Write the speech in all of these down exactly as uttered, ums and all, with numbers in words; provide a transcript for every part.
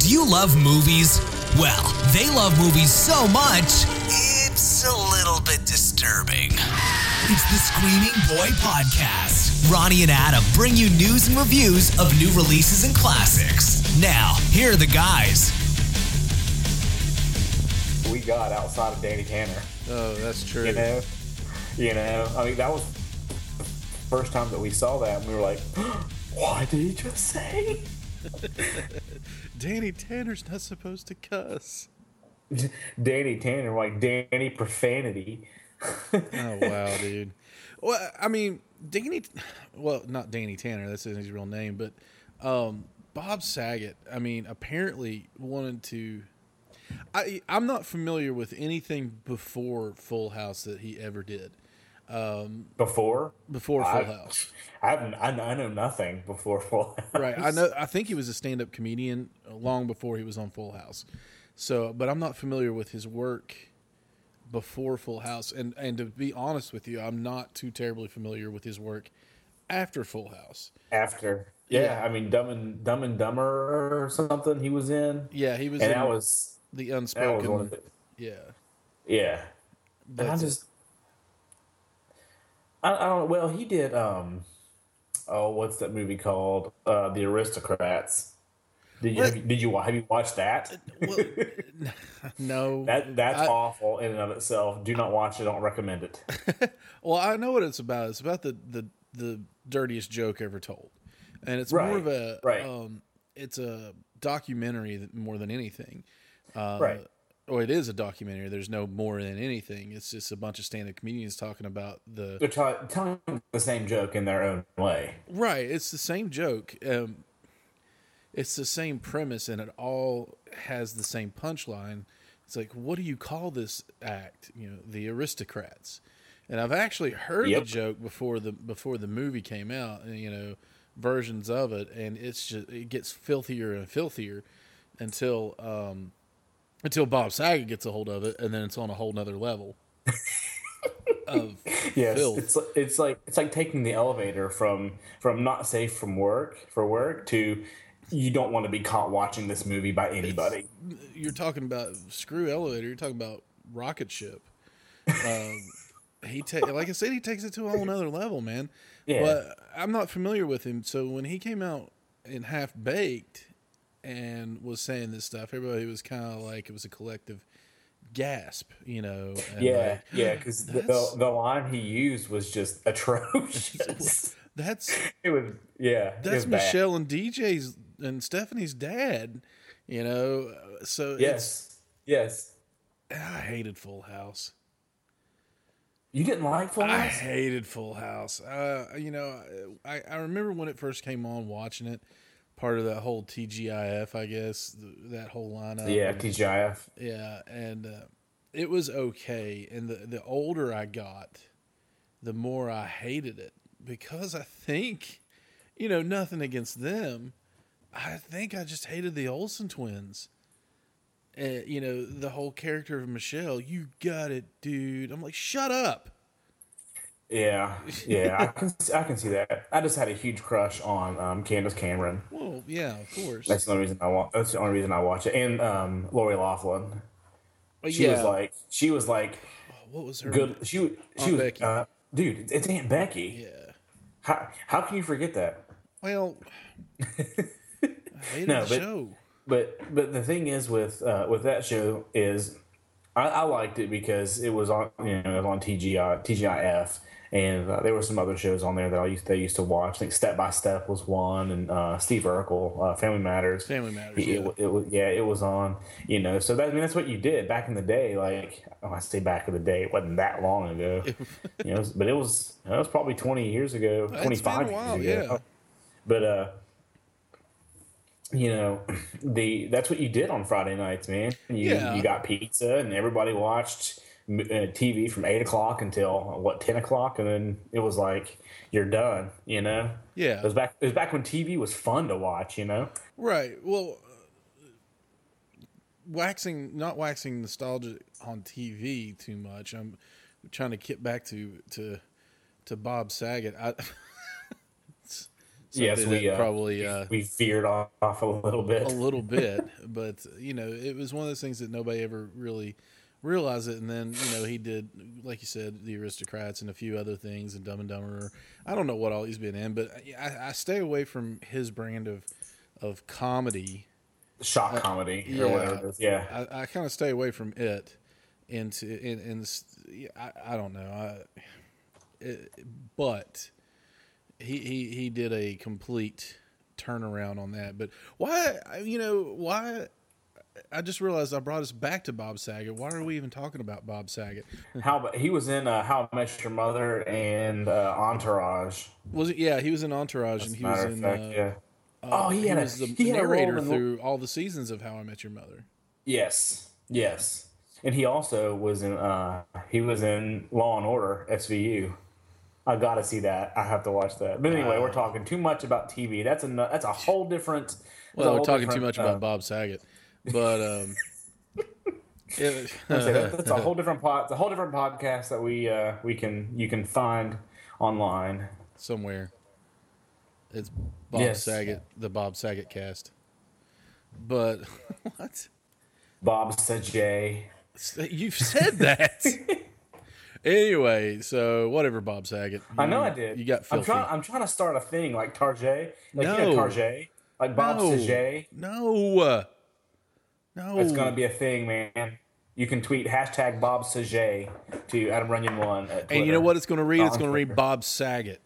Do you love movies? Well, they love movies so much, it's a little bit disturbing. It's the Screaming Boy Podcast. Ronnie and Adam bring you news and reviews of new releases and classics. Now, here are the guys. We got outside of Danny Tanner. Oh, that's true. You know? You know? I mean, that was the first time that we saw that, and we were like, what did he just say? Danny Tanner's not supposed to cuss. Danny Tanner, like Danny Profanity. Oh, wow, dude. Well, I mean, Danny, well, not Danny Tanner, that's his real name, but um, Bob Saget, I mean, apparently wanted to, I, I'm not familiar with anything before Full House that he ever did. Um, before? Before Full I, House. I, haven't, I, I know nothing before Full House. Right, I know. I think he was a stand-up comedian long before he was on Full House. So, but I'm not familiar with his work before Full House, and and to be honest with you, I'm not too terribly familiar with his work after Full House. After, yeah, Yeah. I mean, Dumb and Dumb and Dumber or something. He was in. Yeah, he was. And in that was the that was Unspoken. one of the, Yeah, yeah. And I That's- just, I, I don't know. Well, he did. Um, oh, what's that movie called? Uh, The Aristocrats. Did you What? have, you- did you have you watched that? well, no, That that's I- awful in and of itself. Do not watch it. Don't recommend it. Well, I know what it's about. It's about the the, the dirtiest joke ever told, and it's Right, more of a right. um, it's a documentary that- more than anything. Uh, Right. Or it is a documentary. There's no more than anything. It's just a bunch of stand-up comedians talking about the They're t- telling the same joke in their own way. right. It's the same joke. Um, it's the same premise, and it all has the same punchline. It's like, what do you call this act? You know, the Aristocrats. And I've actually heard Yep. the joke before the before the movie came out, and you know, versions of it, and it's just it gets filthier and filthier until um, until Bob Saget gets a hold of it, and then it's on a whole nother level of Yes, filth. it's it's like it's like taking the elevator from from not safe from work for work to you don't want to be caught watching this movie by anybody. You're talking about screw elevator. You're talking about rocket ship. Um, he ta- like I said, he takes it to a whole nother level, man. Yeah. But I'm not familiar with him, so when he came out in Half Baked and was saying this stuff, everybody was kind of like it was a collective gasp, you know. And Yeah, like, yeah, because the, that's- the the line he used was just atrocious. That's It was yeah. it that's was bad. Michelle and D J's and Stephanie's dad, you know. So Yes, yes. it's, I hated Full House. You didn't like Full I House? hated Full House. Uh, you know, I, I remember when it first came on, watching it, part of that whole T G I F, I guess, th- that whole lineup. Yeah, And- T G I F. yeah, and uh, it was okay. And the the older I got, the more I hated it because I think, you know, nothing against them. I think I just hated the Olsen twins. Uh, you know, the whole character of Michelle. You got it, dude. I'm like, shut up. Yeah, yeah. I can I can see that. I just had a huge crush on um, Candace Cameron. Well, yeah, of course. That's the only reason I watch. That's the only reason I watch it. And um, Lori Loughlin. But She yeah, was like, she was like what was her? good. She was- she Aunt was Becky. uh, dude. It's Aunt Becky. Yeah. How how can you forget that? Well, I hated No, the but- show. But but the thing is with uh, with that show is I, I liked it because it was on you know it was on T G I T G I F and uh, there were some other shows on there that I used they used to watch. I think Step by Step was one and uh, Steve Urkel, uh, Family Matters. Family Matters. It, Yeah. it, it was yeah it was on you know so that I mean that's what you did back in the day. Like oh, I say back in the day, it wasn't that long ago. you know, but it was it was probably twenty years ago, It's twenty been five a while, years ago. yeah. But uh, you know, the that's what you did on Friday nights, man. You Yeah. you got pizza, and everybody watched uh, T V from eight o'clock until what ten o'clock, and then it was like you're done. You know, Yeah. it was back. It was back when T V was fun to watch. You know, Right. Well, uh, waxing not waxing nostalgia on T V too much. I'm trying to get back to to to Bob Saget. I, Yes, we uh, probably uh, we veered off, off a little bit. a little bit, but you know, it was one of those things that nobody ever really realized it. And then you know, he did, like you said, The Aristocrats and a few other things, and Dumb and Dumber. I don't know what all he's been in, but I, I stay away from his brand of of comedy, shock uh, comedy yeah, or whatever it is. Yeah, I, I kind of stay away from it. Into in, in I, I don't know, I, it, but he, he he did a complete turnaround on that. But why, you know, why? I just realized I brought us back to Bob Saget. Why are we even talking about Bob Saget? How about he was in uh, How I Met Your Mother and uh, Entourage. Was it? Yeah, he was in Entourage, As and he a matter was of in. fact, Uh, yeah. uh, oh, he, he had was a, the he had narrator a role through all the seasons of How I Met Your Mother. Yes, yes. And he also was in uh, he was in Law and Order S V U. I gotta see that. I have to watch that. But anyway, Wow. we're talking too much about T V. That's a that's a whole different. Well, a we're whole talking too different, much uh, about Bob Saget, but um, it, I'd say that- that's a whole different pod. It's a whole different podcast that we uh, we can you can find online. somewhere. It's Bob Yes. Saget, the Bob Saget cast. But what? Bob Saget. You've said that. Anyway, so whatever, Bob Saget. You, I know I did. You got I'm filthy. trying. I'm trying to start a thing like Tarjay. Like No. you know Tarjay, like Bob no. Saget. No. No. It's gonna be a thing, man. You can tweet hashtag Bob Saget to Adam Runyon one at Twitter. And you know what it's going to read? On It's going to read Twitter. Bob Saget.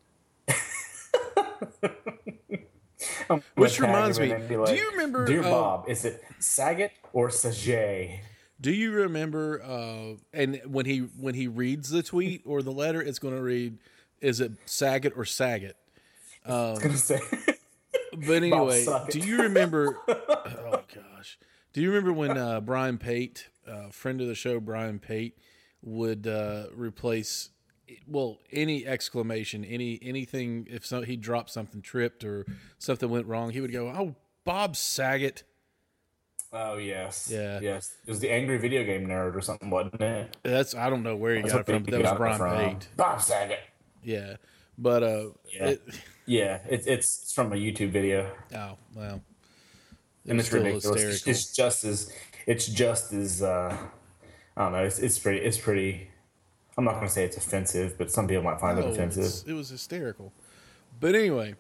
I'm Which gonna tag reminds him me, and be do you remember, Dear uh, Bob, is it Saget or Saget? Do you remember? Uh, and when he when he reads the tweet or the letter, it's going to read, "Is it Saget or Saget?" I was gonna say. But anyway, suck it. do you remember? Oh gosh, do you remember when uh, Brian Pate, uh, friend of the show, Brian Pate, would uh, replace well any exclamation, any anything if so, he dropped something, tripped or something went wrong, he would go, "Oh, Bob Saget." Oh yes, Yeah. yes. It was the Angry Video Game Nerd or something, wasn't it? That's I don't know where he That's got what it from, they but that was got it Brian from. Pate. Bob Saget. Yeah, but uh, Yeah. it, Yeah, it's it's it's from a YouTube video, oh well, and it's still ridiculous. It's, hysterical. it's just as it's just as uh, I don't know. It's it's pretty. It's pretty. I'm not going to say it's offensive, but some people might find No, it offensive. it's- it was hysterical. But anyway,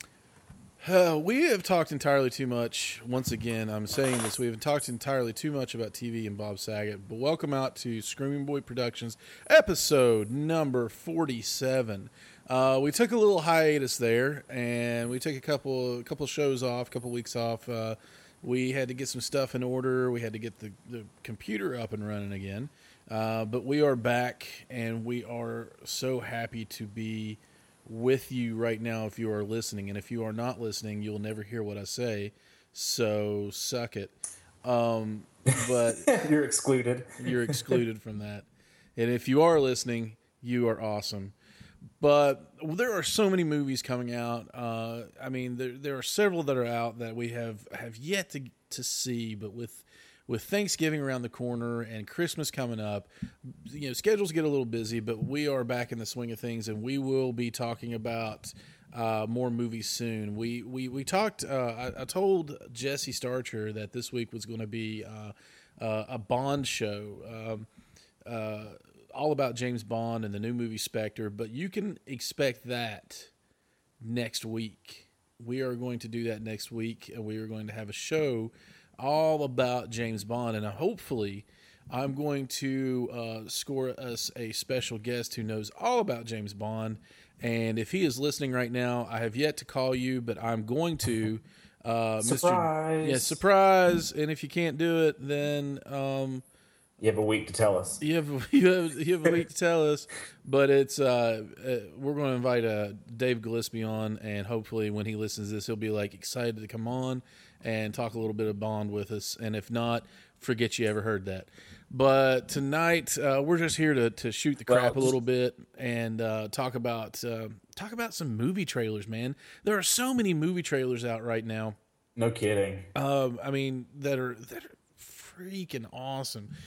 uh, we have talked entirely too much. Once again, I'm saying this. We have talked entirely too much about T V and Bob Saget. But welcome out to Screaming Boy Productions, episode number forty-seven. Uh, we took a little hiatus there, and we took a couple a couple shows off, a couple weeks off. Uh, we had to get some stuff in order. We had to get the, the computer up and running again. Uh, but we are back, and we are so happy to be with you right now if you are listening. And if you are not listening, you'll never hear what I say. So suck it. Um, but You're excluded. you're excluded from that. And if you are listening, you are awesome. But there are so many movies coming out. Uh, I mean, there there are several that are out that we have, have yet to to see. But with with Thanksgiving around the corner and Christmas coming up, you know, schedules get a little busy. But we are back in the swing of things, and we will be talking about uh, more movies soon. We we we talked. Uh, I, I told Jesse Starcher that this week was going to be uh, uh, a Bond show. Um, uh, all about James Bond and the new movie Spectre, but you can expect that next week. We are going to do that next week, and we are going to have a show all about James Bond, and hopefully I'm going to uh, score us a special guest who knows all about James Bond, and if he is listening right now, I have yet to call you, but I'm going to. Uh, Surprise. Mister Yeah, surprise, and if you can't do it, then... Um, You have a week to tell us. You have you have you have a week to tell us, but it's uh, uh we're going to invite uh Dave Gillespie on, and hopefully when he listens to this, he'll be like excited to come on and talk a little bit of Bond with us. And if not, forget you ever heard that. But tonight uh, we're just here to to shoot the crap Well, a little bit and uh, talk about uh, talk about some movie trailers. Man, there are so many movie trailers out right now. No kidding. Um, I mean that are that are freaking awesome.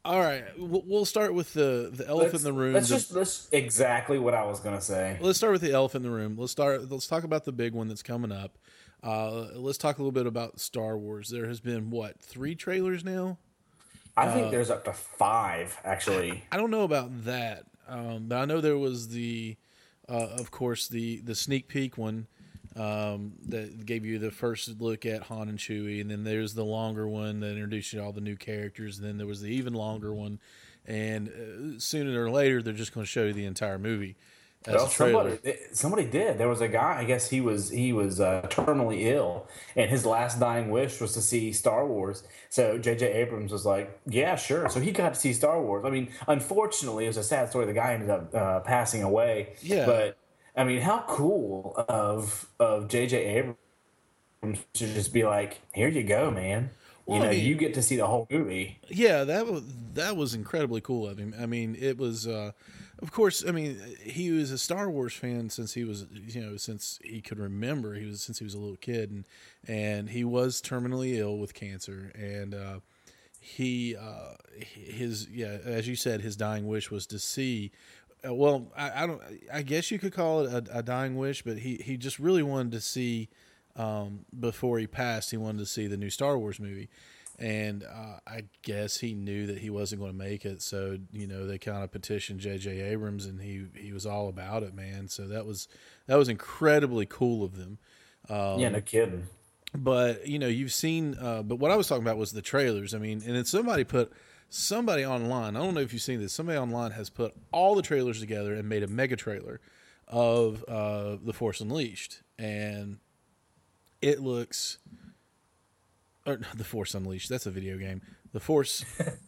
All right, we'll we'll start with the the elephant Let's, in the room. let's The- just let's exactly what I was gonna say. let's start with the elephant in the room. Let's start. Let's talk about the big one that's coming up. Uh, let's talk a little bit about Star Wars. There has been what three trailers now? I think there's up to five actually. I don't know about that, um, but I know there was the, uh, of course, the the sneak peek one um, that gave you the first look at Han and Chewie, and then there's the longer one that introduced you to all the new characters, and then there was the even longer one, and uh, sooner or later they're just going to show you the entire movie as Well, a trailer. somebody, somebody did. There was a guy. I guess he was he was uh, terminally ill, and his last dying wish was to see Star Wars. So J J. Abrams was like, "Yeah, sure." So he got to see Star Wars. I mean, unfortunately, it was a sad story. The guy ended up uh, passing away. Yeah. But I mean, how cool of of J J. Abrams to just be like, "Here you go, man. Well, you know, I mean- you get to see the whole movie." Yeah, that was that was incredibly cool of him. I mean, it was, uh, of course. I mean, he was a Star Wars fan since he was, you know, since he could remember. He was since he was a little kid, and and he was terminally ill with cancer, and uh, he uh, his yeah, as you said, his dying wish was to see. Uh, well, I, I don't. I guess you could call it a, a dying wish, but he he just really wanted to see. Um, before he passed, he wanted to see the new Star Wars movie. And uh, I guess he knew that he wasn't going to make it, so you know they kind of petitioned J J. Abrams, and he he was all about it, man. So that was that was incredibly cool of them. Um, Yeah, no kidding. But you know you've seen, uh, but what I was talking about was the trailers. I mean, and then somebody put somebody online. I don't know if you've seen this. Somebody online has put all the trailers together and made a mega trailer of uh, The Force Unleashed, and it looks. Or The Force Unleashed. That's a video game. The Force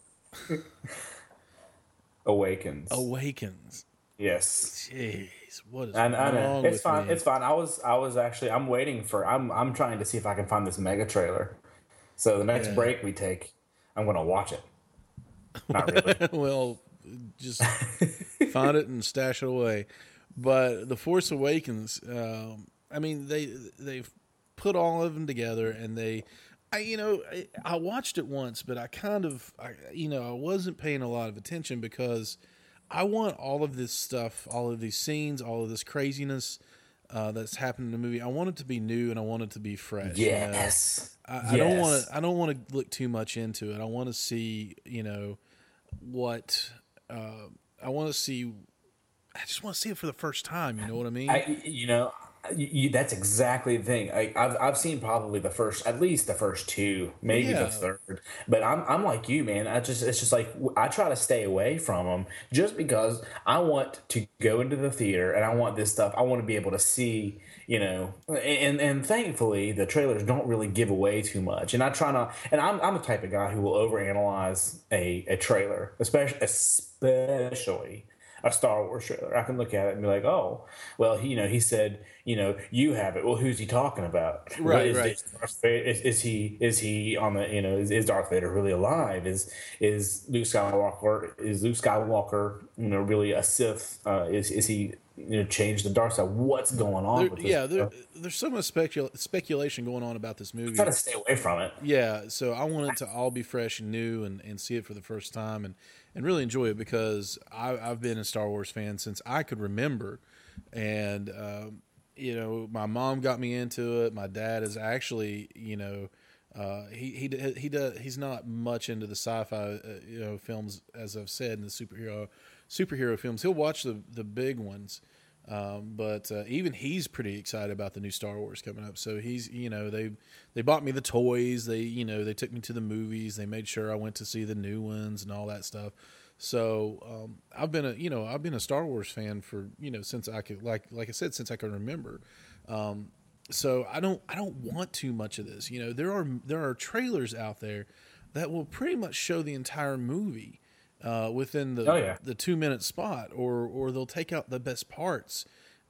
Awakens. Awakens. Yes. Jeez, what is I, I know. wrong It's with fine. me? It's fine. I was I was actually I'm waiting for I'm I'm trying to see if I can find this mega trailer. So the next Yeah. break we take, I'm gonna watch it. Not really. Well, just find it and stash it away. But The Force Awakens. Um, I mean, they they've put all of them together, and they. I, you know, I, I watched it once, but I kind of, I, you know, I wasn't paying a lot of attention because I want all of this stuff, all of these scenes, all of this craziness uh, that's happened in the movie. I want it to be new and I want it to be fresh. you know? Yes. I, I don't want to. I don't want to look too much into it. I want to see, you know, what uh, I want to see. I just want to see it for the first time. You know what I mean? I, you know, you, you, that's exactly the thing. I, I've I've seen probably the first, at least the first two, maybe Yeah. the third. But I'm I'm like you, man. I just it's just like I try to stay away from them just because I want to go into the theater and I want this stuff. I want to be able to see, you know, and and thankfully the trailers don't really give away too much. And I try not. And I'm I'm the type of guy who will overanalyze a a trailer, especially especially. a Star Wars trailer. I can look at it and be like, oh, well, he, you know, he said, you know, you have it. Well, who's he talking about? Right, Well, is, right. Is, Darth Vader, is, is he is he on the, you know, is, is Darth Vader really alive? Is is Luke Skywalker is Luke Skywalker, you know, really a Sith? Uh, is is he, you know, changed the dark side? What's going on There- with this? yeah, there, there's so much specul- speculation going on about this movie. Try to stay away from it. Yeah, so I want it to all be fresh and new and, and see it for the first time and, and really enjoy it because I, I've been a Star Wars fan since I could remember. And, um, you know, my mom got me into it. My dad is actually, you know, uh, he he he does he's not much into the sci-fi uh, you know films, as I've said, in the superhero superhero films. He'll watch the the big ones. Um, but uh, even he's pretty excited about the new Star Wars coming up. So he's, you know, they they bought me the toys. They, you know, they took me to the movies. They made sure I went to see the new ones and all that stuff. So um, I've been a, you know, I've been a Star Wars fan for, you know, since I could, like like I said, since I can remember. Um, so I don't I don't want too much of this. You know, there are there are trailers out there that will pretty much show the entire movie. Uh, within the Oh, yeah. the two minute spot, or or they'll take out the best parts,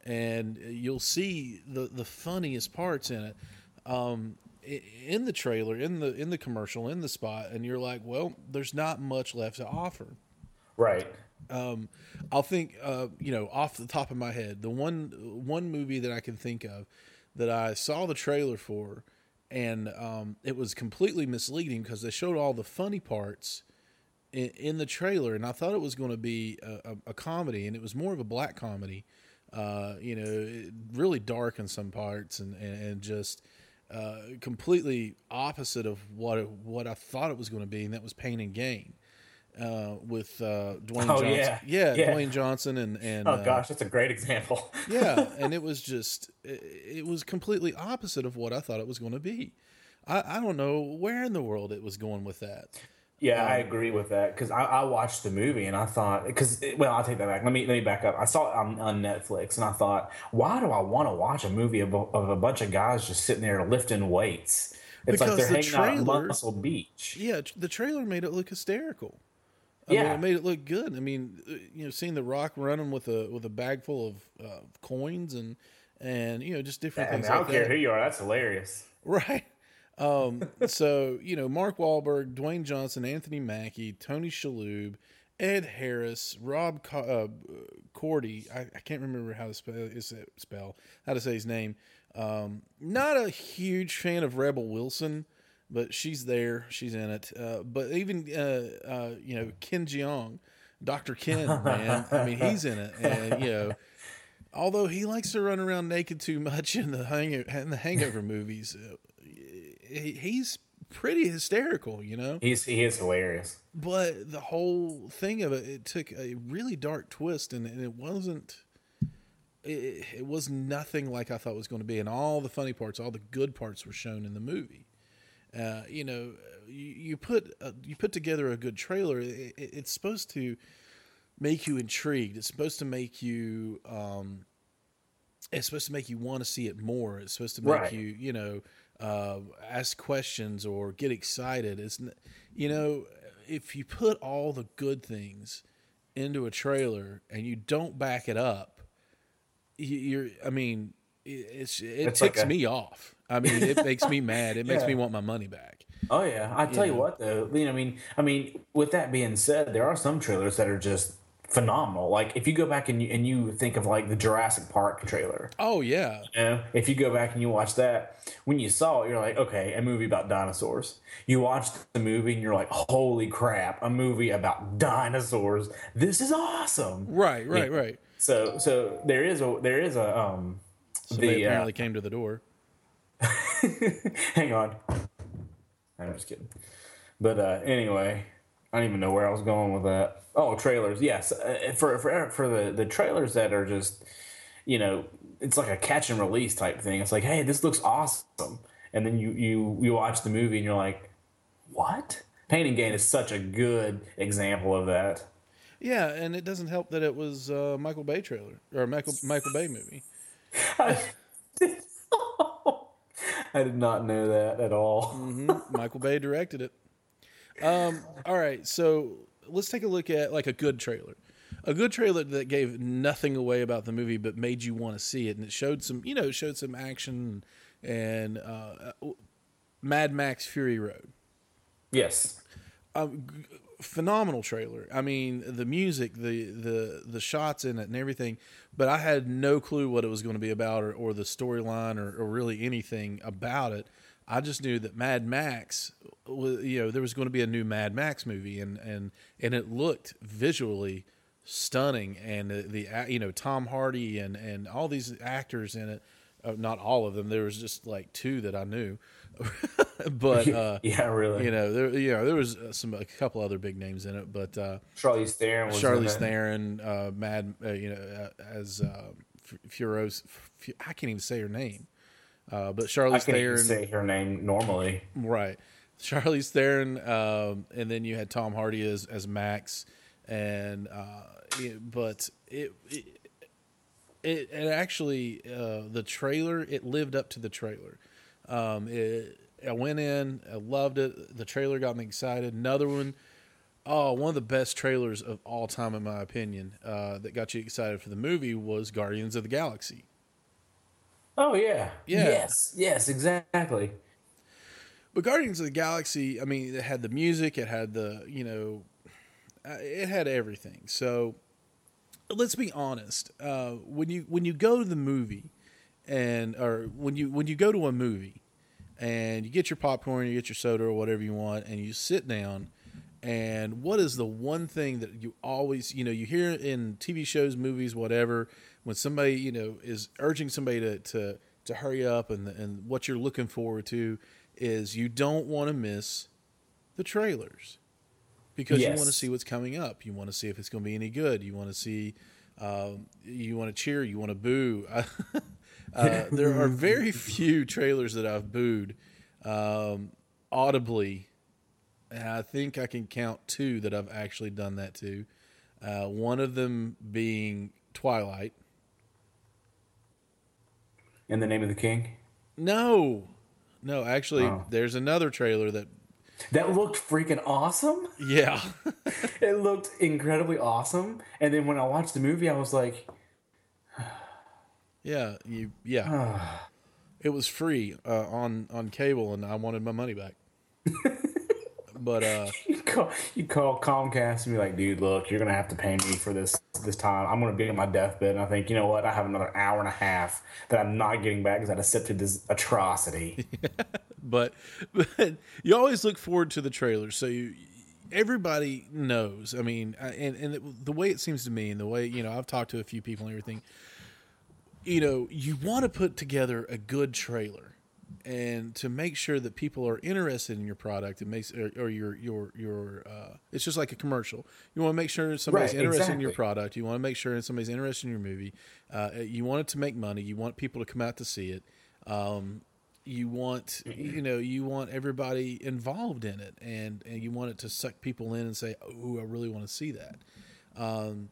and you'll see the the funniest parts in it, um, i- in the trailer, in the in the commercial, in the spot, and you're like, well, there's not much left to offer. Right. Um, I'll think, uh, you know, off the top of my head, the one one movie that I can think of that I saw the trailer for, and um, it was completely misleading because they showed all the funny parts. in, in the trailer, and I thought it was going to be a, a, a comedy, and it was more of a black comedy. Uh, you know, it, really dark in some parts, and and, and just uh, completely opposite of what it, what I thought it was going to be, and that was Pain and Gain. Uh, with uh, Dwayne oh, Johnson, yeah. yeah, yeah, Dwayne Johnson, and and oh uh, gosh, that's a great example. yeah, and it was just it, it was completely opposite of what I thought it was going to be. I, I don't know where in the world it was going with that. Yeah, um, I agree with that because I, I watched the movie and I thought because well I'll take that back. Let me let me back up. I saw it on, on Netflix and I thought, why do I want to watch a movie of a, of a bunch of guys just sitting there lifting weights? It's because like they're the hanging trailer, out at Muscle Beach. Yeah, the trailer made it look hysterical. I yeah, mean, it made it look good. I mean, you know, seeing The Rock running with a with a bag full of uh, coins and and you know just different yeah, things. I, mean, like I don't care that. who you are. That's hilarious. Right. Um, so, you know, Mark Wahlberg, Dwayne Johnson, Anthony Mackie, Tony Shalhoub, Ed Harris, Rob uh, Cordy. I, I can't remember how to spell, is it spell how to say his name. Um, not a huge fan of Rebel Wilson, but she's there. She's in it. Uh, but even, uh, uh, you know, Ken Jeong, Doctor Ken, man. I mean, he's in it. And, you know, although he likes to run around naked too much in the, hang- in the Hangover movies, uh, he's pretty hysterical, you know. He's he is hilarious. But the whole thing of it, it took a really dark twist, and, and it wasn't. It, it was nothing like I thought it was going to be, and all the funny parts, all the good parts, were shown in the movie. Uh, you know, you, you put uh, you put together a good trailer. It, it, it's supposed to make you intrigued. It's supposed to make you. Um, it's supposed to make you want to see it more. It's supposed to make right. you, you know. Uh, ask questions or get excited. It's, you know, if you put all the good things into a trailer and you don't back it up, you're, I mean, it's, it it's ticks like a... me off. I mean, it makes me mad. It makes yeah. me want my money back. Oh yeah. I tell you, you know? what though, you know, I mean, I mean, with that being said, there are some trailers that are just phenomenal. Like if you go back and you, and you think of like the Jurassic Park trailer. Oh yeah. You know, if you go back and you watch that, when you saw it, you're like, okay, a movie about dinosaurs. You watch the movie and you're like, holy crap, a movie about dinosaurs. This is awesome. Right, right, yeah. right. So so there is a there is a um Somebody the apparently uh, came to the door. hang on. I'm just kidding. But uh, anyway, I don't even know where I was going with that. Oh, trailers. Yes. Uh, for for for the, the trailers that are just, you know, it's like a catch and release type thing. It's like, hey, this looks awesome. And then you, you, you watch the movie and you're like, what? Pain and Gain is such a good example of that. Yeah, and it doesn't help that it was a Michael Bay trailer or a Michael Michael Bay movie. I, I did not know that at all. Mm-hmm. Michael Bay directed it. Um, all right, so let's take a look at like a good trailer. A good trailer that gave nothing away about the movie but made you want to see it, and it showed some, you know, it showed some action and uh, Mad Max Fury Road. Yes. Um, g- phenomenal trailer. I mean, the music, the the the shots in it, and everything. But I had no clue what it was going to be about, or, or the storyline, or, or really anything about it. I just knew that Mad Max, you know, there was going to be a new Mad Max movie, and and and it looked visually stunning, and the, the you know Tom Hardy and and all these actors in it. Uh, not all of them. There was just like two that I knew, but uh, yeah, really, you know, there you know there was some a couple other big names in it, but uh, Charlize Theron, was Charlize Theron, uh, Mad, uh, you know, uh, as uh, Furos, F- I can't even say her name, uh, but Charlize I can't Theron, even say her name normally, right? Charlize Theron, um, and then you had Tom Hardy as as Max, and uh, it, but it, it It, it actually, uh, the trailer, it lived up to the trailer. Um, it, I went in, I loved it. The trailer got me excited. Another one, oh, one of the best trailers of all time, in my opinion, uh, that got you excited for the movie was Guardians of the Galaxy. Oh, yeah. Yeah. Yes, yes, exactly. But Guardians of the Galaxy, I mean, it had the music, it had the, you know, it had everything. So let's be honest. Uh, when you when you go to the movie, and or when you when you go to a movie, and you get your popcorn, you get your soda or whatever you want, and you sit down, And what is the one thing that you always, you know, you hear in T V shows, movies, whatever, when somebody, you know, is urging somebody to to, to hurry up, and and what you're looking forward to is you don't want to miss the trailers, because yes. you want to see what's coming up. You want to see if it's going to be any good. You want to see, um, you want to cheer, you want to boo. uh, there are very few trailers that I've booed um, audibly. And I think I can count two that I've actually done that to. Uh, one of them being Twilight. In the Name of the King? No. No, actually, oh. there's another trailer that... That looked freaking awesome? Yeah. It looked incredibly awesome. And then when I watched the movie, I was like... yeah, you. Yeah. It was free uh, on, on cable, and I wanted my money back. But uh, you call you call Comcast and be like, dude, look, you're gonna have to pay me for this this time. I'm gonna be on my deathbed, and I think, you know what? I have another hour and a half that I'm not getting back because I accepted this atrocity. but, but you always look forward to the trailers, so you everybody knows. I mean, and and it, the way it seems to me, and the way, you know, I've talked to a few people and everything. You know, you want to put together a good trailer. And to make sure that people are interested in your product, it makes or, or your your your uh, it's just like a commercial. You want to make sure somebody's right, interested exactly. in your product. You want to make sure somebody's interested in your movie. Uh, you want it to make money. You want people to come out to see it. Um, you want you know you want everybody involved in it, and, and you want it to suck people in and say, "Oh, I really want to see that." Um,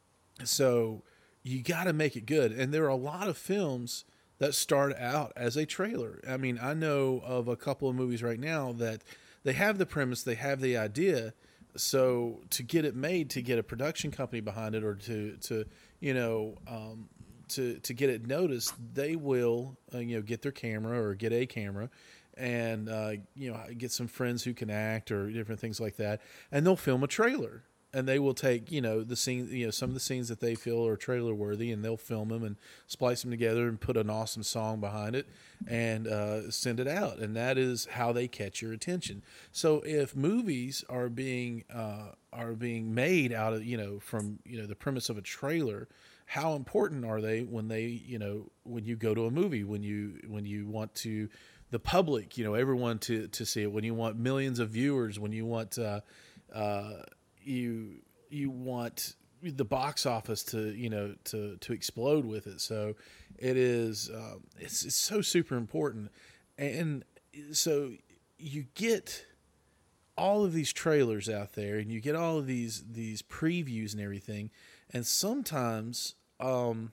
so you got to make it good. And there are a lot of films that start out as a trailer. I mean, I know of a couple of movies right now that they have the premise, they have the idea. So to get it made, to get a production company behind it, or to, to you know, um, to to get it noticed, they will, uh, you know, get their camera or get a camera, and uh, you know, get some friends who can act or different things like that, and they'll film a trailer. And they will take, you know, the scene, you know, some of the scenes that they feel are trailer worthy, and they'll film them and splice them together and put an awesome song behind it and uh, send it out. And that is how they catch your attention. So if movies are being uh, are being made out of, you know, from, you know, the premise of a trailer, how important are they when they, you know, when you go to a movie, when you when you want to the public, you know, everyone to to see it, when you want millions of viewers, when you want. Uh, uh, you you want the box office to, you know, to to explode with it. So it is um, it's it's so super important. And so you get all of these trailers out there, and you get all of these these previews and everything, and sometimes um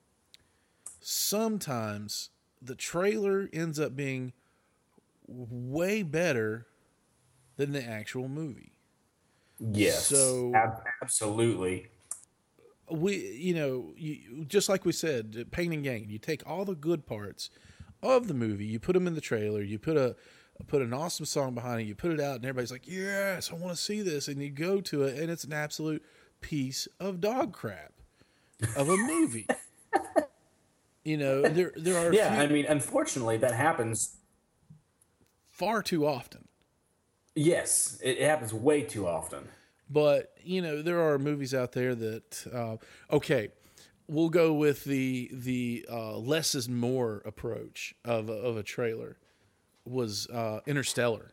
sometimes the trailer ends up being way better than the actual movie. Yes, so ab- absolutely. We, you know, you, just like we said, pain and gain. You take all the good parts of the movie, you put them in the trailer, you put a put an awesome song behind it, you put it out, and everybody's like, "Yes, I want to see this," and you go to it, and it's an absolute piece of dog crap of a movie. You know, there there are yeah. few, I mean, unfortunately, that happens far too often. Yes, it happens way too often. But, you know, there are movies out there that, uh, okay, we'll go with the the uh, less is more approach of, of a trailer, was uh, Interstellar.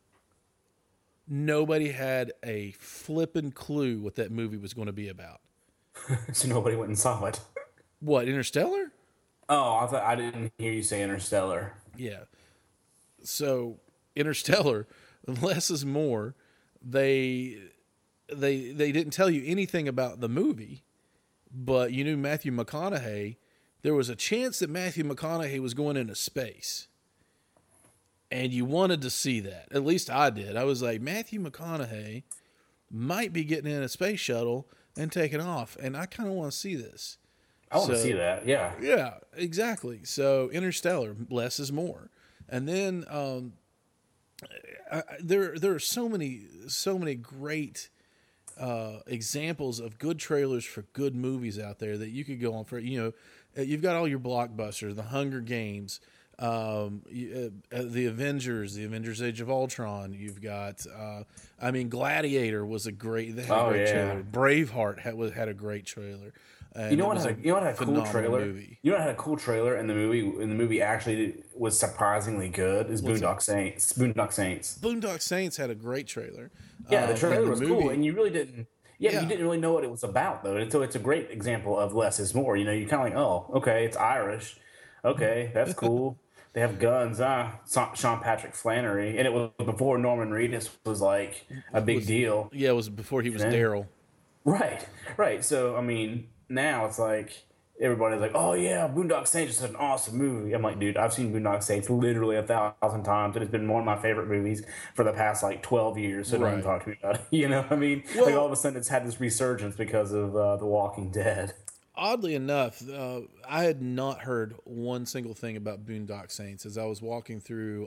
Nobody had a flippin' clue what that movie was going to be about. So nobody went and saw it. What, Interstellar? Oh, I thought I didn't hear you say Interstellar. Yeah. So, Interstellar... less is more. They they they didn't tell you anything about the movie, but you knew Matthew McConaughey. There was a chance that Matthew McConaughey was going into space, and you wanted to see that. At least I did. I was like, Matthew McConaughey might be getting in a space shuttle and taking off, and I kind of want to see this. I want so, to see that. Yeah. Yeah. Exactly. So Interstellar, less is more, and then. Um, I, there, there are so many, so many great uh, examples of good trailers for good movies out there that you could go on for. You know, you've got all your blockbusters, The Hunger Games, Um, you, uh, the Avengers, the Avengers: Age of Ultron. You've got, uh, I mean, Gladiator was a great. They had a Oh, great yeah. trailer. Braveheart had was, had a great trailer. And You know it what was had a, you know what had a cool phenomenal trailer? movie. You know what had a cool trailer in the movie? And the movie actually was surprisingly good. Is What's Boondock Saints? Boondock Saints. Boondock Saints had a great trailer. Yeah, Um, the trailer and the was movie- cool, and you really didn't. Yeah, Yeah. you didn't really know what it was about though. And so it's a great example of less is more. You know, you kind of like, oh, okay, it's Irish. Okay, that's cool. They have guns. Ah, Sa- Sean Patrick Flannery, and it was before Norman Reedus was like a big was- deal. Yeah, it was before he was Yeah. Daryl. Right, right. So I mean, now it's like everybody's like, "Oh yeah, Boondock Saints is an awesome movie." I'm like, dude, I've seen Boondock Saints literally a thousand times. It has been one of my favorite movies for the past like twelve years. So don't even Right. talk to me about it. You know what I mean? Well- like all of a sudden, it's had this resurgence because of uh, The Walking Dead. Oddly enough, uh, I had not heard one single thing about Boondock Saints as I was walking through.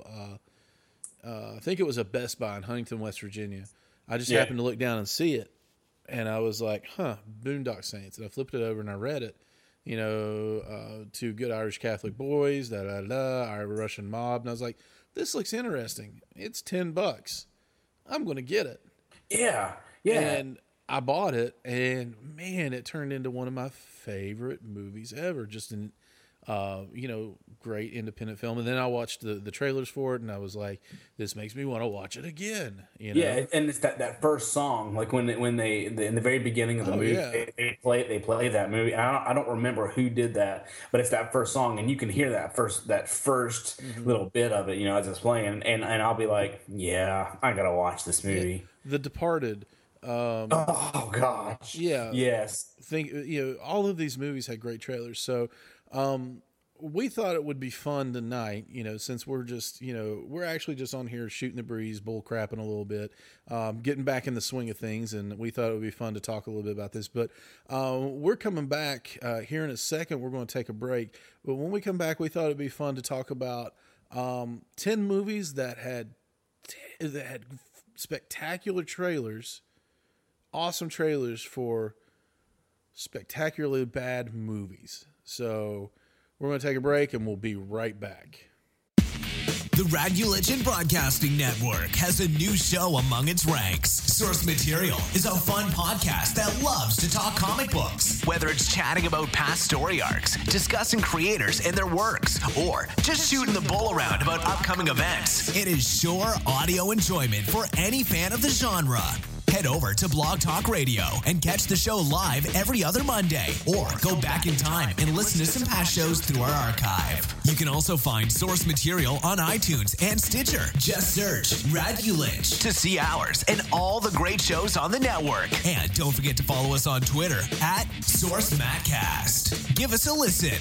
Uh, uh, I think it was a Best Buy in Huntington, West Virginia. I just Yeah. happened to look down and see it, and I was like, "Huh, Boondock Saints." And I flipped it over and I read it. You know, uh, two good Irish Catholic boys, da da da, Irish Russian mob, and I was like, "This looks interesting. It's ten bucks. I'm going to get it." Yeah, yeah. And I bought it, and man, it turned into one of my favorite movies ever. Just an, uh, you know, great independent film. And then I watched the, the trailers for it, and I was like, this makes me want to watch it again. You know? Yeah, and it's that, that first song, like when they, when they in the very beginning of the Oh, movie, yeah. they, they play they play that movie. And I don't, I don't remember who did that, but it's that first song, and you can hear that first that first Mm-hmm. little bit of it, you know, as it's playing, and and I'll be like, yeah, I gotta watch this movie. The Departed. Oh gosh, Yeah. yes, Think you know, all of these movies had great trailers. So, um, we thought it would be fun tonight, you know, since we're just, you know, we're actually just on here shooting the breeze, bull crapping a little bit, um, getting back in the swing of things. And we thought it would be fun to talk a little bit about this. But uh, we're coming back uh, here in a second. We're going to take a break. But when we come back, we thought it'd be fun to talk about um, ten movies that had, t- that had spectacular trailers, awesome trailers for spectacularly bad movies. So we're going to take a break and we'll be right back. The Radulation Broadcasting Network has a new show among its ranks. Source Material is a fun podcast that loves to talk comic books. Whether it's chatting about past story arcs, discussing creators and their works, or just shooting the bull around about upcoming events, it is sure audio enjoyment for any fan of the genre. Head over to Blog Talk Radio and catch the show live every other Monday, or go back in time and listen to some past shows through our archive. You can also find Source Material on iTunes and Stitcher. Just search Radulage to see ours and all the great shows on the network. And don't forget to follow us on Twitter at SourceMatCast. Give us a listen.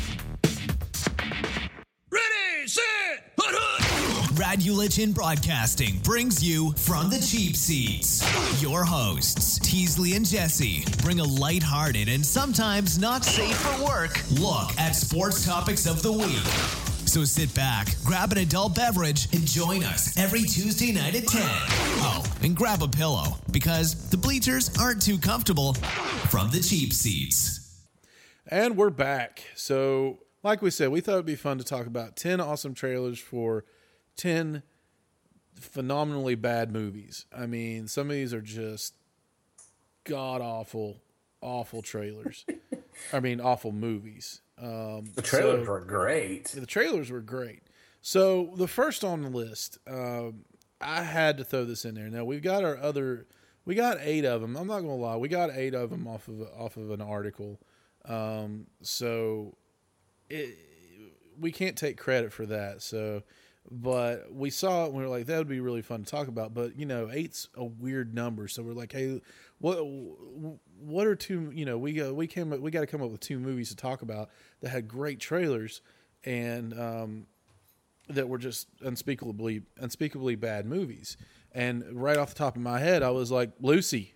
Ready, set, hut, hut. Radulation Broadcasting brings you From the Cheap Seats. Your hosts, Teasley and Jesse, bring a lighthearted and sometimes not safe for work look at sports topics of the week. So sit back, grab an adult beverage, and join us every Tuesday night at ten. Oh, and grab a pillow, because the bleachers aren't too comfortable. From the Cheap Seats. And we're back. So, like we said, we thought it'd be fun to talk about ten awesome trailers for ten phenomenally bad movies. I mean, some of these are just god awful, awful trailers. I mean, awful movies. Um, the trailers so- were great. The trailers were great. So the first on the list, um, I had to throw this in there. Now we've got our other, we got eight of them. I'm not gonna lie, we got eight of them off of off of an article. Um, so it, we can't take credit for that. So, but we saw it and we were like, that would be really fun to talk about. But you know, eight's a weird number, so we're like, hey, what what are two? You know, we uh, we came we got to come up with two movies to talk about that had great trailers and um, that were just unspeakably unspeakably bad movies. And right off the top of my head, I was like, Lucy,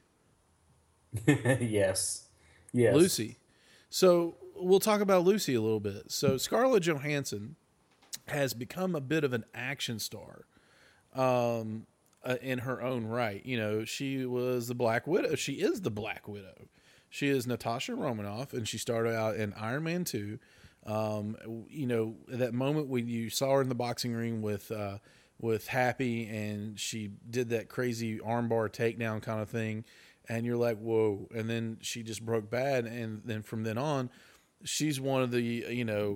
yes, yes, Lucy. So we'll talk about Lucy a little bit. So Scarlett Johansson has become a bit of an action star um, uh, in her own right. You know, she was the Black Widow. She is the Black Widow. She is Natasha Romanoff, and she started out in Iron Man two. Um, you know, that moment when you saw her in the boxing ring with uh, with Happy, and she did that crazy armbar takedown kind of thing, and you're like, whoa! And then she just broke bad, and then from then on, she's one of the you know,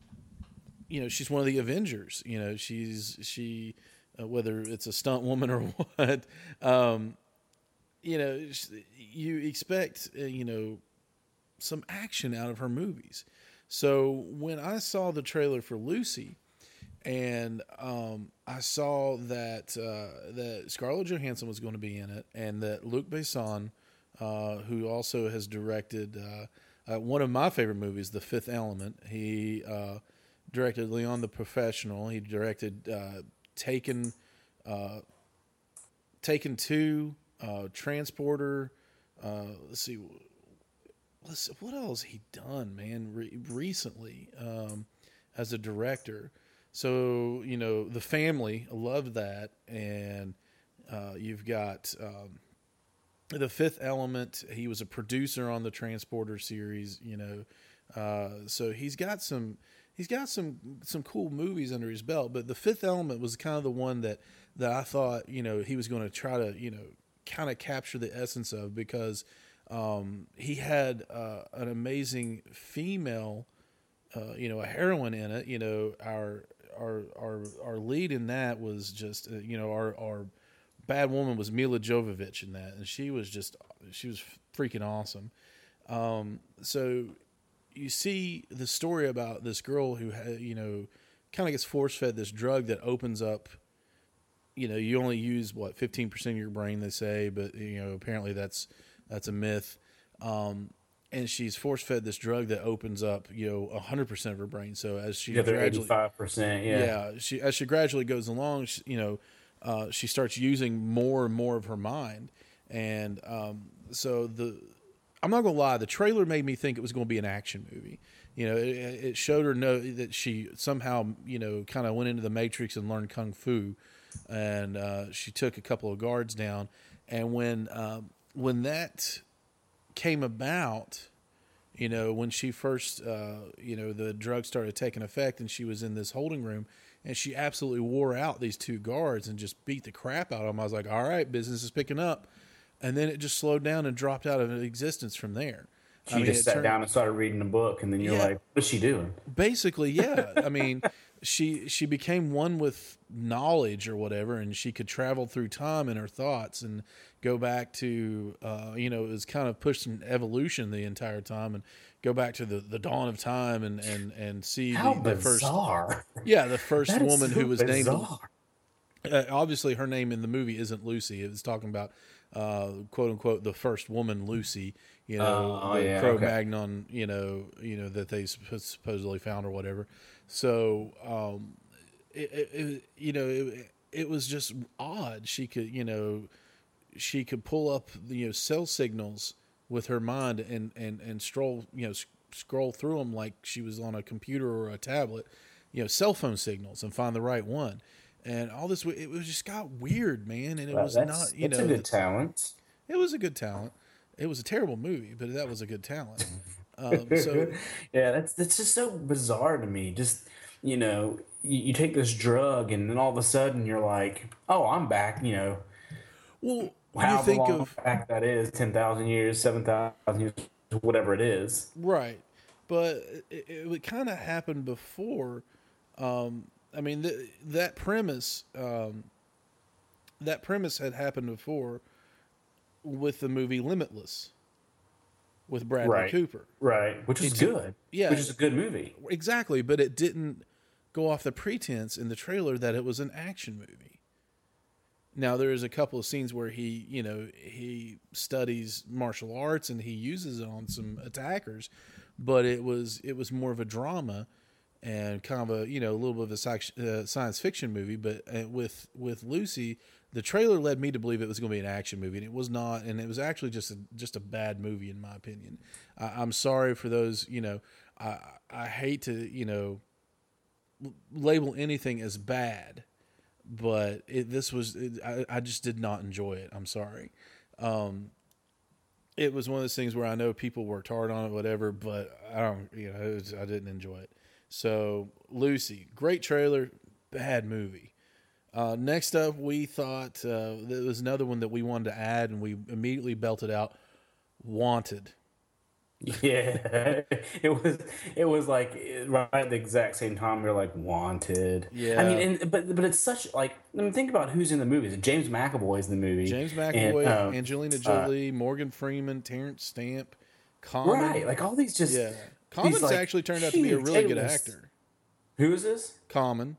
you know, she's one of the Avengers. You know, she's she, uh, whether it's a stunt woman or what, um, you know, you expect uh, you know some action out of her movies. So when I saw the trailer for Lucy, and um, I saw that uh, that Scarlett Johansson was going to be in it, and that Luc Besson, uh, who also has directed uh, uh, one of my favorite movies, The Fifth Element, he uh, directed Leon the Professional. He directed uh, Taken, uh, Taken Two, uh, Transporter. Uh, let's see. Let's, what else he done, man, re- recently um, as a director? So, you know, The Family, I loved that. And uh, you've got um, The Fifth Element. He was a producer on the Transporter series, you know. Uh, so he's got some he's got some some cool movies under his belt. But The Fifth Element was kind of the one that, that I thought, you know, he was going to try to, you know, kind of capture the essence of, because Um, he had uh, an amazing female, uh, you know, a heroine in it. You know, our our our our lead in that was just, uh, you know, our our bad woman was Mila Jovovich in that, and she was just she was freaking awesome. Um, so you see the story about this girl who ha- you know kind of gets force fed this drug that opens up. You know, you only use what fifteen percent of your brain, they say, but you know apparently that's That's a myth. Um, and she's force-fed this drug that opens up, you know, one hundred percent of her brain. So as she Yeah, they're gradually, eighty-five percent. Yeah. yeah, she as she gradually goes along, she, you know, uh, she starts using more and more of her mind. And um, so the, I'm not gonna lie, the trailer made me think it was going to be an action movie. You know, it, it showed her know that she somehow, you know, kind of went into the Matrix and learned kung fu, and uh, she took a couple of guards down. And when um, when that came about, you know, when she first, uh, you know, the drug started taking effect, and she was in this holding room, and she absolutely wore out these two guards and just beat the crap out of them. I was like, all right, business is picking up. And then it just slowed down and dropped out of existence from there. She I mean, just it sat turned, down and started reading a book, and then you're Yeah. like, what's she doing? basically, yeah. I mean, she she became one with knowledge or whatever, and she could travel through time in her thoughts and go back to, uh, you know, it was kind of pushing evolution the entire time, and go back to the, the dawn of time, and and and see How the, the first, bizarre. yeah, the first That is woman so who was named. bizarre. Uh, obviously, her name in the movie isn't Lucy. It was talking about, uh, quote unquote, the first woman, Lucy. You know, Oh, the yeah, Cro-Magnon. You know, you know that they suppo- supposedly found or whatever. So, um, it, it, it you know, it, it was just odd. She could, you know, she could pull up, you know, cell signals with her mind, and and and stroll, you know, sc- scroll through them like she was on a computer or a tablet. You know, cell phone signals, and find the right one. And all this, it was just got weird, man. And it Well, was that's not, you that's know, a good talent. it was a good talent. It was a terrible movie, but that was a good talent. Um, so Yeah, that's that's just so bizarre to me. Just you know, you, you take this drug, and then all of a sudden you're like, oh, I'm back. You know, well, you however think long of, back that is, ten thousand years, seven thousand years, whatever it is. right, but it, it would kind of happen before. Um, I mean, th- that premise, um, that premise had happened before with the movie Limitless with Bradley Right. Cooper. Right, which is It's- good. yeah. Which is a good movie. Exactly, but it didn't go off the pretense in the trailer that it was an action movie. Now there is a couple of scenes where he, you know, he studies martial arts and he uses it on some attackers, but it was it was more of a drama and kind of a, you know, a little bit of a sci- uh, science fiction movie. But uh, with with Lucy, the trailer led me to believe it was going to be an action movie, and it was not. And it was actually just a, just a bad movie in my opinion. I, I'm sorry for those. You know, I I hate to you know label anything as bad, but it, this was it, I, I just did not enjoy it. I'm sorry. Um, it was one of those things where I know people worked hard on it, whatever, but I don't, you know, it was, I didn't enjoy it. So Lucy, great trailer, bad movie. Uh, next up, we thought uh, there was another one that we wanted to add, and we immediately belted out Wanted. Yeah, it was. It was like right at the exact same time we were like Wanted. Yeah. I mean, and, but but it's such like I mean, think about who's in the movie. James McAvoy is in the movie. James McAvoy, and, um, Angelina Jolie, uh, Morgan Freeman, Terrence Stamp, Common. Right, like all these just yeah. Common's like, actually turned out to be a really good actor. Who is this? Common.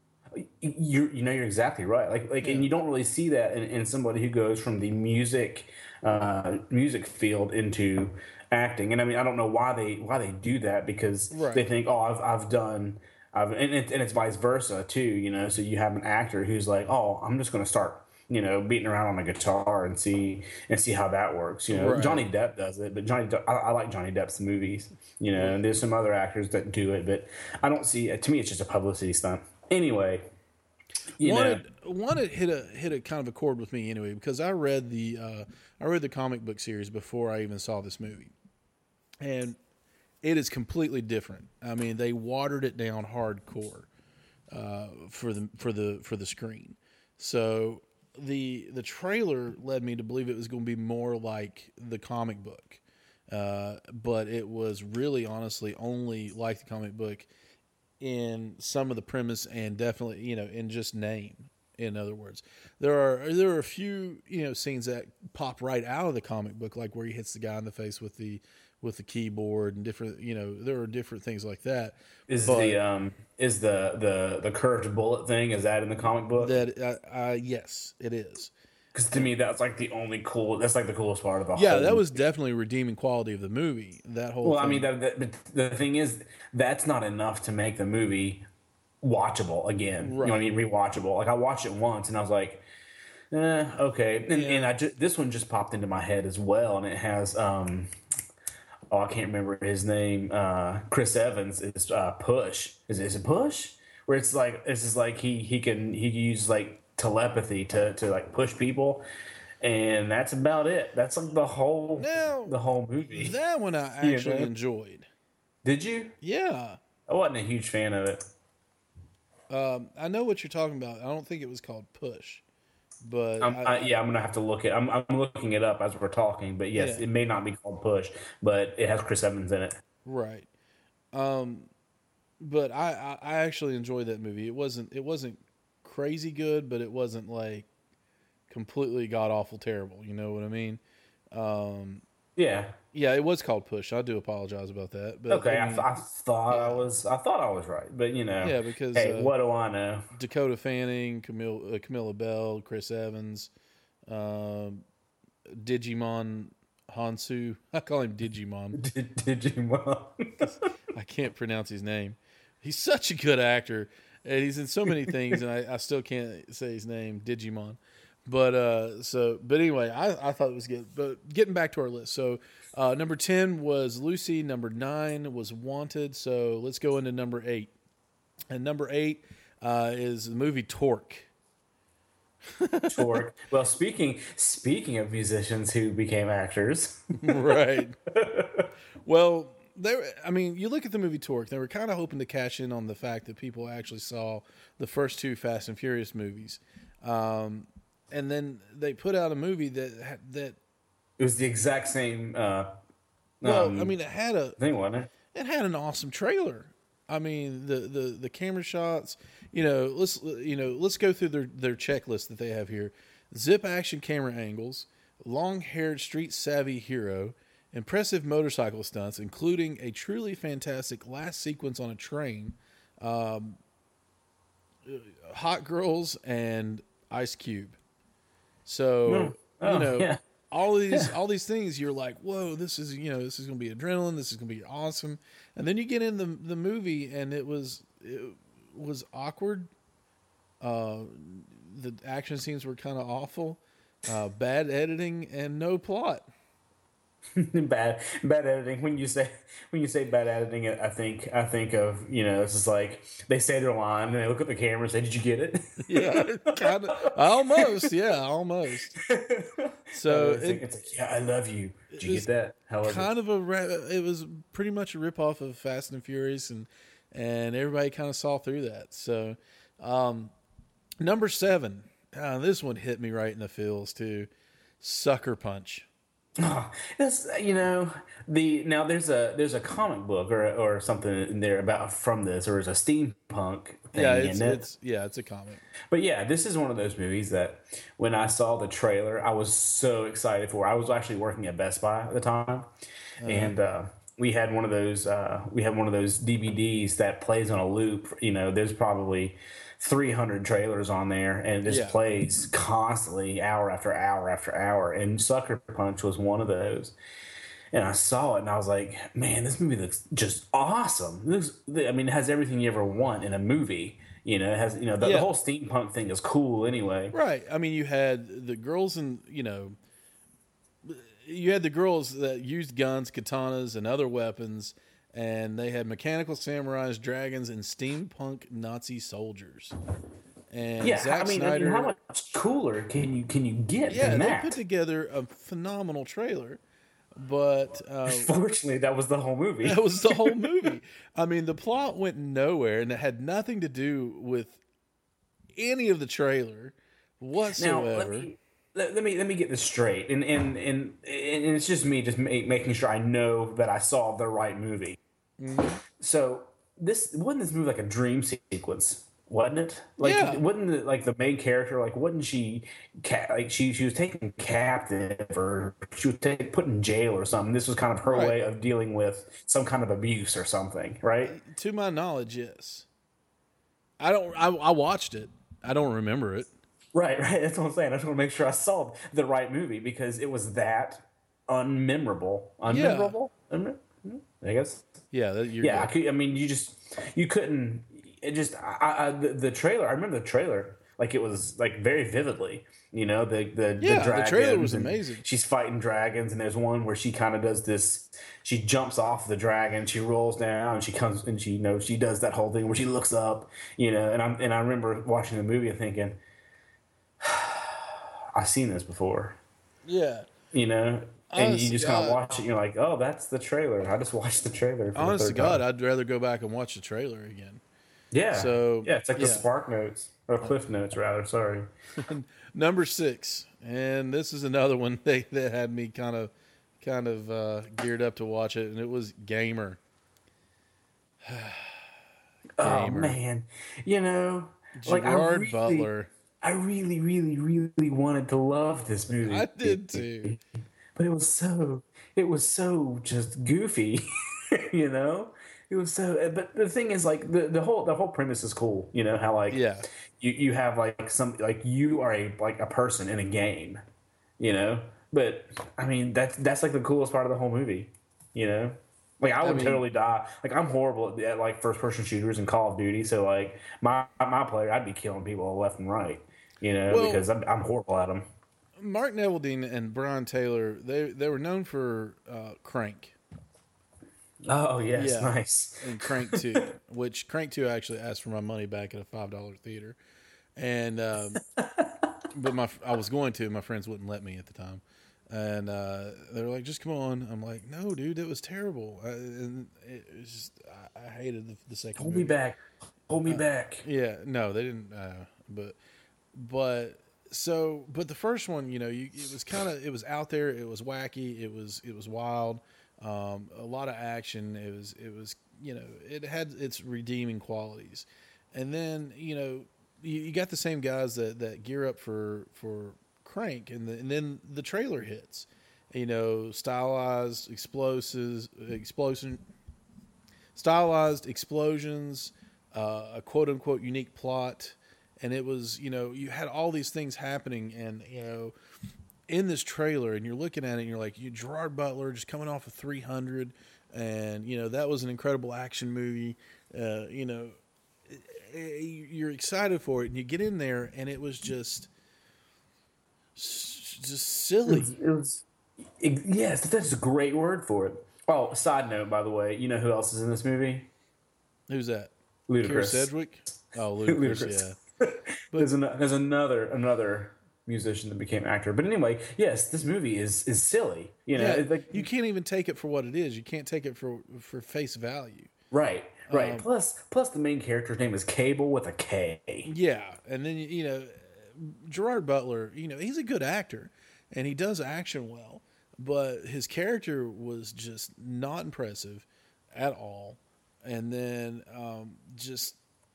You you know you're exactly right. Like like, yeah. And you don't really see that in, in somebody who goes from the music uh, music field into acting. And I mean, I don't know why they why they do that, because right. they think, oh, I've I've done, I've and, it, and it's vice versa too. You know, so you have an actor who's like, oh, I'm just going to start, you know, beating around on a guitar and see and see how that works. You know, right. Johnny Depp does it, but Johnny I, I like Johnny Depp's movies. You know, and there's some other actors that do it, but I don't see. To me, it's just a publicity stunt. Anyway, you wanted know. wanted hit a hit a kind of a chord with me anyway, because I read the uh, I read the comic book series before I even saw this movie, and it is completely different. I mean, they watered it down hardcore uh, for the for the for the screen. So the the trailer led me to believe it was going to be more like the comic book, uh, but it was really honestly only like the comic book in some of the premise and definitely, you know, in just name. In other words, there are there are a few, you know, scenes that pop right out of the comic book, like where he hits the guy in the face with the with the keyboard and different, you know, there are different things like that. Is but the um is the the the curved bullet thing, is that in the comic book? That uh, uh yes, it is. Because to me, that's like the only cool. That's like the coolest part of the yeah, whole. Yeah, that was definitely a redeeming quality of the movie. That whole. Well, thing. I mean, that, that, but the thing is, that's not enough to make the movie watchable again. Right. You know what I mean? Rewatchable. Like I watched it once and I was like, eh, okay. And, yeah. and I just, this one just popped into my head as well, and it has um, oh, I can't remember his name. Uh, Chris Evans is uh, Push. Is is it Push? Where it's like it's just like he he can he can use like telepathy to, to like push people, and that's about it. That's like the whole now, the whole movie. That one I actually you know? enjoyed. Did you? Yeah. I wasn't a huge fan of it. Um, I know what you're talking about. I don't think it was called Push, but I'm, I, I, yeah, I'm gonna have to look it. I'm I'm looking it up as we're talking. But yes, yeah. It may not be called Push, but it has Chris Evans in it. Right. Um, but I, I, I actually enjoyed that movie. It wasn't it wasn't crazy good, but it wasn't like completely god awful terrible. You know what I mean? Um, yeah, yeah. It was called Push. I do apologize about that. But okay, I, mean, I, I thought yeah. I was I thought I was right, but you know, yeah, because hey, uh, what do I know? Dakota Fanning, Camille, uh, Camilla Bell, Chris Evans, uh, Digimon Hansu. I call him Digimon. Digimon. I can't pronounce his name. He's such a good actor. And he's in so many things, and I, I still can't say his name, Digimon. But uh, so, but anyway, I, I thought it was good. But getting back to our list, so uh, number ten was Lucy. Number nine was Wanted. So let's go into number eight. And number eight uh, is the movie Torque. Torque. Well, speaking speaking of musicians who became actors, right? Well. They, I mean, you look at the movie Torque. They were kind of hoping to cash in on the fact that people actually saw the first two Fast and Furious movies, um, and then they put out a movie that that it was the exact same. Uh, well, um, I mean, it had a thing, wasn't it? It had an awesome trailer. I mean, the, the, the camera shots. You know, let's you know let's go through their their checklist that they have here: zip action camera angles, long haired street savvy hero. Impressive motorcycle stunts, including a truly fantastic last sequence on a train, um, Hot Girls, and Ice Cube. So oh, you know yeah. all these yeah. all these things. You're like, whoa, this is you know this is going to be adrenaline. This is going to be awesome. And then you get in the the movie, and it was it was awkward. Uh, the action scenes were kind of awful. Uh, bad editing and no plot. bad bad editing. When you say when you say bad editing, I think I think of, you know, this is like they say their line and they look at the camera and say, "Did you get it?" Yeah, kind of almost. Yeah, almost. So it's, it, like, it's like, yeah, I love you. Did you get that? How was kind it? of a ra- it was pretty much a ripoff of Fast and Furious, and and everybody kind of saw through that. So um, number seven, uh, this one hit me right in the feels too. Sucker Punch. Oh, that's, you know, the now there's a there's a comic book or or something in there about from this, or there's a steampunk thing Yeah, it's in it. it's yeah, it's a comic. But yeah, this is one of those movies that when I saw the trailer, I was so excited for. I was actually working at Best Buy at the time, Uh-huh. and uh, we had one of those uh, we had one of those D V Ds that plays on a loop. You know, there's probably three hundred trailers on there, and it just Yeah. plays constantly, hour after hour after hour. And Sucker Punch was one of those. And I saw it, and I was like, "Man, this movie looks just awesome." It looks, I mean, it has everything you ever want in a movie. You know, it has, you know, the, Yeah. the whole steampunk thing is cool anyway. Right. I mean, you had the girls and, you know, you had the girls that used guns, katanas, and other weapons, and they had mechanical samurais, dragons, and steampunk Nazi soldiers. And Yeah, Zack I mean, I Snyder, mean, how much cooler can you can you get yeah, than they that? put together a phenomenal trailer, but uh, Fortunately, that was the whole movie. that was the whole movie. I mean, the plot went nowhere, and it had nothing to do with any of the trailer Now, whatsoever. let me let, let me let me get this straight, and and and, and it's just me just make, making sure I know that I saw the right movie. Mm-hmm. So this wasn't this movie like a dream sequence, wasn't it? Like, Yeah. wasn't it like the main character? Like, wasn't she ca- like she she was taken captive or she was taken, put in jail or something? This was kind of her Right. way of dealing with some kind of abuse or something, right? To my knowledge, yes. I don't. I, I watched it. I don't remember it. Right, right. That's what I'm saying. I just want to make sure I saw the right movie because it was that unmemorable. Unmemorable? Unmem- I guess. Yeah, that, you're Yeah, I good. could. I mean, you just you couldn't. It just I, I the, the trailer. I remember the trailer like it was like very vividly. You know, the the Yeah, the, the dragons trailer was and amazing. She's fighting dragons, and there's one where she kind of does this. She jumps off the dragon, she rolls down, and she comes and she you know she does that whole thing where she looks up. You know, and I'm and I remember watching the movie and thinking, I've seen this before. Yeah. You know. And Honest you to just kind of God. watch it, and you're like, "Oh, that's the trailer." I just watched the trailer. For Honest the to third God, time. I'd rather go back and watch the trailer again. Yeah. So, yeah, it's like the yeah. Spark Notes or Cliff Notes, rather. Sorry. Number six, and this is another one they, that had me kind of, kind of uh, geared up to watch it, and it was Gamer. Oh Gamer. man, you know, like I Gerard really, Butler. I really, really, really wanted to love this movie. I did too. but it was so, it was so just goofy, you know. It was so, but the thing is, like the, the whole the whole premise is cool. You know how like Yeah. you, you have like some like you are a like a person in a game, you know. But I mean that's that's like the coolest part of the whole movie, you know. Like I would mean- totally die. Like I'm horrible at, at like first person shooters and Call of Duty. So like my my player, I'd be killing people left and right, you know, Well- because I'm I'm horrible at them. Mark Neville and Brian Taylor, they they were known for uh, Crank Oh yes, Yeah. nice. and Crank two, which Crank two actually asked for my money back at a five dollar theater, and um, but my I was going to, my friends wouldn't let me at the time, and uh, they were like, "Just come on." I'm like, "No, dude, it was terrible," I, and it was just I, I hated the, the second. Hold movie. me back. Hold me back. Yeah, no, they didn't. Uh, but, but so, but the first one, you know, you, it was kind of, it was out there, it was wacky, it was, it was wild, um, a lot of action. It was, it was, you know, it had its redeeming qualities, and then you know, you, you got the same guys that that gear up for for Crank, and the, and then the trailer hits, you know, stylized explosives, explosion, stylized explosions. Uh, a quote unquote unique plot, and it was, you know, you had all these things happening, and you know, in this trailer, and you're looking at it, and you're like, you Gerard Butler just coming off of three hundred, and you know that was an incredible action movie. Uh, you know, you're excited for it, and you get in there, and it was just, just It silly. was, it was It, yes, that's a great word for it. Oh, side note, by the way, you know who else is in this movie? Who's that? Ludacris. Keira Sedgwick? Oh, Ludacris, Ludacris. yeah. there's, an, there's another another musician that became actor. But anyway, yes, this movie is is silly. You know, Yeah, it's like, you can't even take it for what it is. You can't take it for for face value. right, right. Um, plus, plus the main character's name is Cable with a K. Yeah, and then you know, Gerard Butler. You know, he's a good actor, and he does action well. But his character was just not impressive at all. And then um, just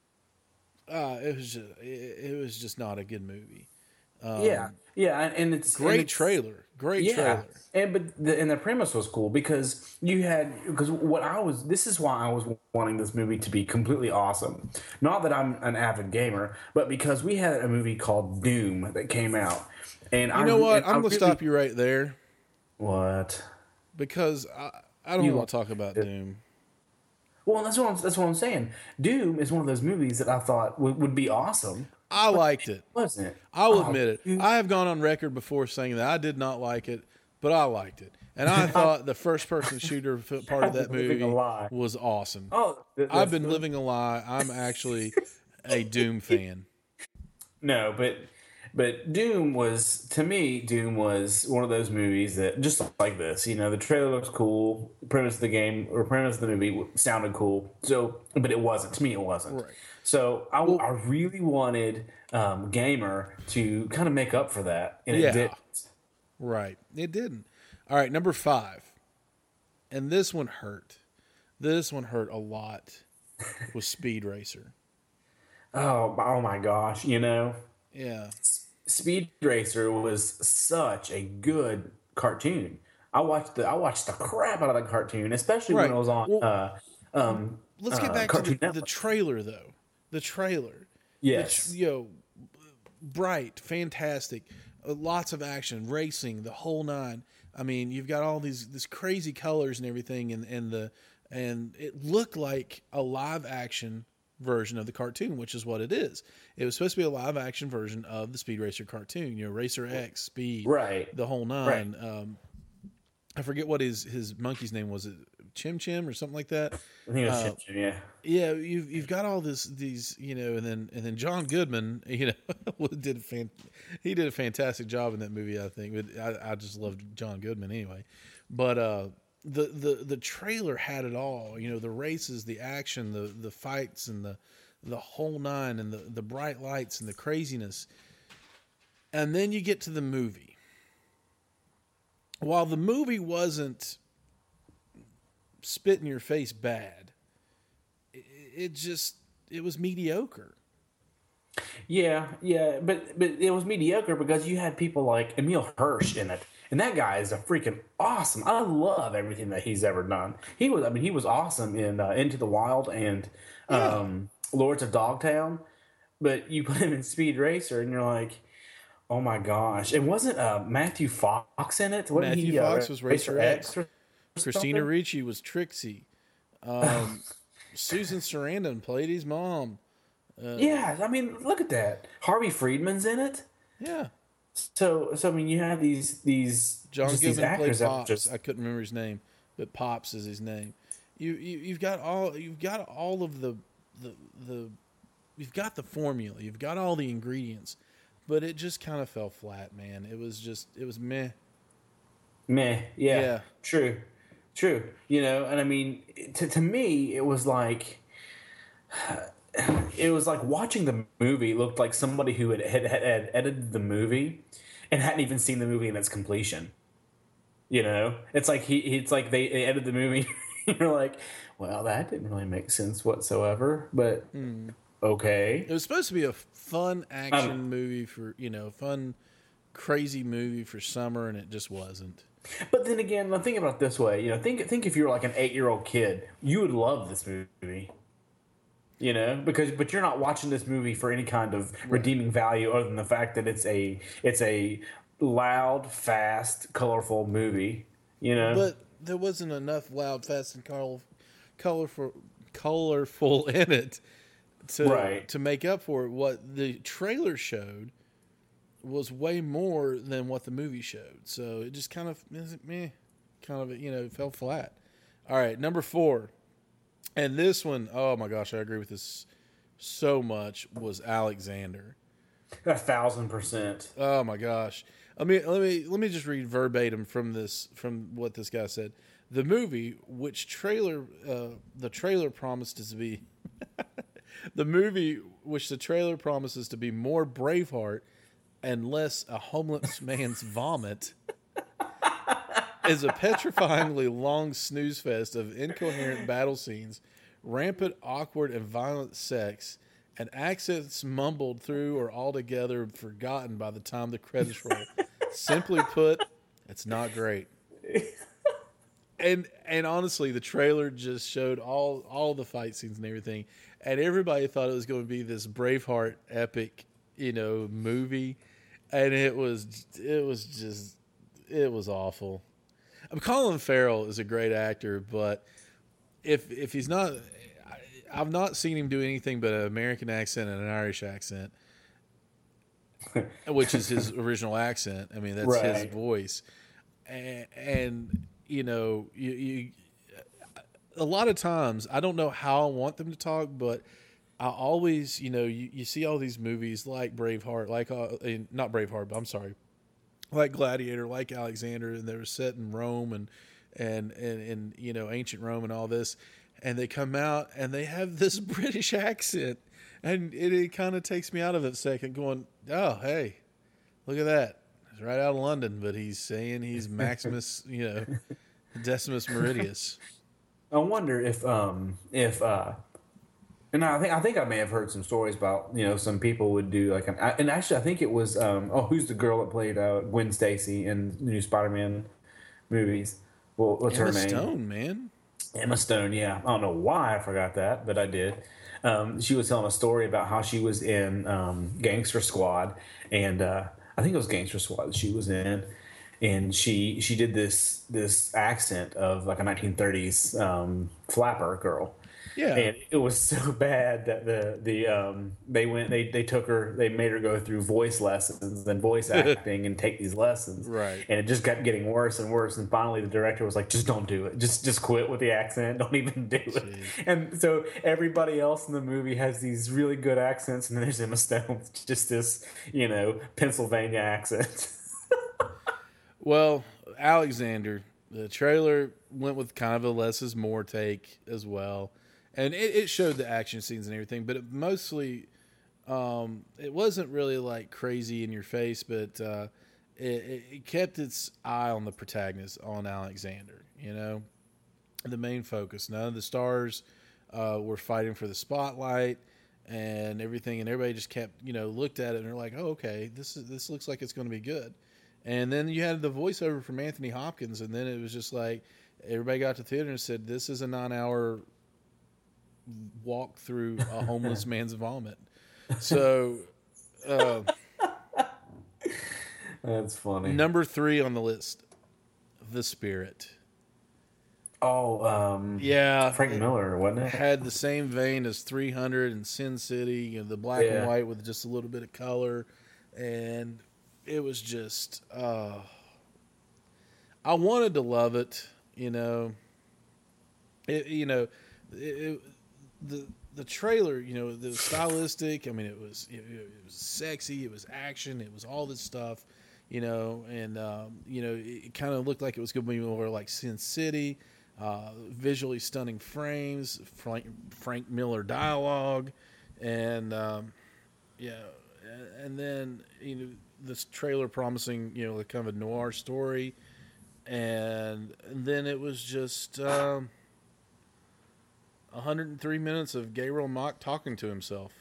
uh, it was just it, it was just not a good movie. Um, yeah, yeah, and, and it's great and it's, trailer, great yeah. trailer. And but the, and the premise was cool because you had because what I was this is why I was wanting this movie to be completely awesome. Not that I'm an avid gamer, but because we had a movie called Doom that came out, and You I, know what? and I'm I gonna really, stop you right there What? because I, I don't You want to talk about Doom. Well, that's what I'm, that's what I'm saying. Doom is one of those movies that I thought would, would be awesome. I liked it. Wasn't it? I'll Oh, admit it. dude. I have gone on record before saying that I did not like it, but I liked it. And I thought the first person shooter f- part of that Living movie a lie. was awesome. Oh, th- I've that's been the- living a lie. I'm actually a Doom fan. No, but but Doom was to me. Doom was one of those movies that just like this. You know, the trailer looks cool. Premise of the game or premise of the movie sounded cool. So, but it wasn't to me. It wasn't. Right. So I, Well- I really wanted um, Gamer to kind of make up for that, and Yeah. it didn't. Right. It didn't. All right, number five. And this one hurt. This one hurt a lot was Speed Racer. Oh, oh my gosh! You know. Yeah. Speed Racer was such a good cartoon. I watched the I watched the crap out of that cartoon, especially Right. when it was on. Well, uh, um, Let's get uh, back to Cartoon the, the Network. trailer, though. The trailer. Yes, The tr- you know, bright, fantastic, uh, lots of action, racing, the whole nine. I mean, you've got all these this crazy colors and everything, and and the and it looked like a live action version of the cartoon, which is what it is. It was supposed to be a live action version of the Speed Racer cartoon. You know, Racer X, Speed, right. the whole nine. Um, I forget what his his monkey's name was. It Chim Chim or something like that. I think it was Uh, Chip Chip, yeah. Yeah, you've you've got all this these you know, and then and then John Goodman, you know, did a fan, he did a fantastic job in that movie. I think, but I, I just loved John Goodman anyway. But uh, the the the trailer had it all. You know, the races, the action, the the fights, and the the whole nine, and the the bright lights and the craziness. And then you get to the movie. While the movie wasn't spit in your face bad, it, it just it was mediocre. Yeah, yeah, but but it was mediocre because you had people like Emil Hirsch in it, and that guy is a freaking awesome. I love everything that he's ever done. He was, I mean, he was awesome in uh, Into the Wild and um, Lords of Dogtown. But you put him in Speed Racer, and you're like, oh my gosh! It wasn't uh, Matthew Fox in it. Wasn't Matthew he, Fox uh, was Racer X. or Christina something? Ricci was Trixie. Um, Susan Sarandon played his mom. Yeah, I mean, look at that. Harvey Friedman's in it. Yeah, So, so I mean, you have these these John just these Goodman played actors that Pops. just I couldn't remember his name, but Pops is his name. You, you you've got all you've got all of the the the you've got the formula. You've got all the ingredients, but it just kind of fell flat, man. It was just it was meh. meh. Yeah, Yeah. true, true. You know, and I mean, to to me, it was like. It was like watching the movie looked like somebody who had, had, had edited the movie and hadn't even seen the movie in its completion. You know, it's like he, it's like they, they edited the movie. You're like, well, that didn't really make sense whatsoever. But okay, It was supposed to be a fun action Um, movie for you know fun, crazy movie for summer, and it just wasn't. but then again, now think about it this way. You know, think think if you're like an eight year old kid, you would love this movie. You know, because but you're not watching this movie for any kind of redeeming value other than the fact that it's a it's a loud, fast, colorful movie. You know, But there wasn't enough loud, fast, and color, colorful, colorful in it to Right. to make up for it. What the trailer showed was way more than what the movie showed. So it just kind of meh, kind of you know fell flat. All right, number four, and this one, oh my gosh, I agree with this so much. Was Alexander. A thousand percent. Oh my gosh. I mean, let me let me just read verbatim from this from what this guy said. The movie, which trailer uh, the trailer promised to be, the movie which the trailer promises to be more Braveheart and less a homeless man's vomit, is a petrifyingly long snooze fest of incoherent battle scenes, rampant, awkward, and violent sex, and accents mumbled through or altogether forgotten by the time the credits roll. Simply put, it's not great. And and honestly, the trailer just showed all all the fight scenes and everything, and everybody thought it was going to be this Braveheart epic, you know, movie, and it was it was just it was awful. I mean, Colin Farrell is a great actor, but if if he's not, I, I've not seen him do anything but an American accent and an Irish accent, which is his original accent. I mean, that's right. his voice, and. and You know, you, you a lot of times I don't know how I want them to talk, but I always, you know, you, you see all these movies like Braveheart, like uh, not Braveheart, but I'm sorry, like Gladiator, like Alexander, and they were set in Rome and and and, and you know ancient Rome and all this, and they come out and they have this British accent, and it, it kind of takes me out of it a second, going, oh hey, look at that. Right out of London, but he's saying he's Maximus, you know, Decimus Meridius. I wonder if, um, if, uh, and I think I think I may have heard some stories about you know some people would do like an and actually I think it was um, oh who's the girl that played uh, Gwen Stacy in the new Spider-Man movies? Well, what's Emma her name? Stone, man. Emma Stone. Yeah, I don't know why I forgot that, but I did. Um, she was telling a story about how she was in um, Gangster Squad and. Uh, I think it was Gangster Squad that she was in, and she she did this this accent of like a nineteen thirties um, flapper girl. Yeah, and it was so bad that the the um, they went they they took her they made her go through voice lessons and voice acting and take these lessons. Right, and it just kept getting worse and worse. And finally, the director was like, "Just don't do it. Just just quit with the accent. Don't even do it." Jeez. And so everybody else in the movie has these really good accents, and then there's Emma Stone, just this you know Pennsylvania accent. Well, Alexander, the trailer went with kind of a less is more take as well. And it, it showed the action scenes and everything, but it mostly, um, it wasn't really like crazy in your face, but uh, it, it kept its eye on the protagonist, on Alexander, you know, the main focus. None of the stars uh, were fighting for the spotlight and everything, and everybody just kept, you know, looked at it and they're like, oh, okay, this is this looks like it's going to be good. And then you had the voiceover from Anthony Hopkins, and then it was just like everybody got to the theater and said, this is a nine-hour walk through a homeless man's vomit. So uh, that's funny. Number three on the list, The Spirit. Oh, um, yeah, Frank Miller, wasn't it? Had the same vein as three hundred and Sin City, you know, the black yeah. and white with just a little bit of color, and it was just. Uh, I wanted to love it, you know. It, you know, it, it, the the trailer, you know, the stylistic. I mean, it was it, it was sexy, it was action, it was all this stuff, you know, and um, you know, it, it kind of looked like it was going to be more like Sin City, uh, visually stunning frames, Frank, Frank Miller dialogue, and um, yeah, and, and then you know this trailer promising you know kind of a noir story, and, and then it was just. Um, one hundred three minutes of Gabriel Macht talking to himself.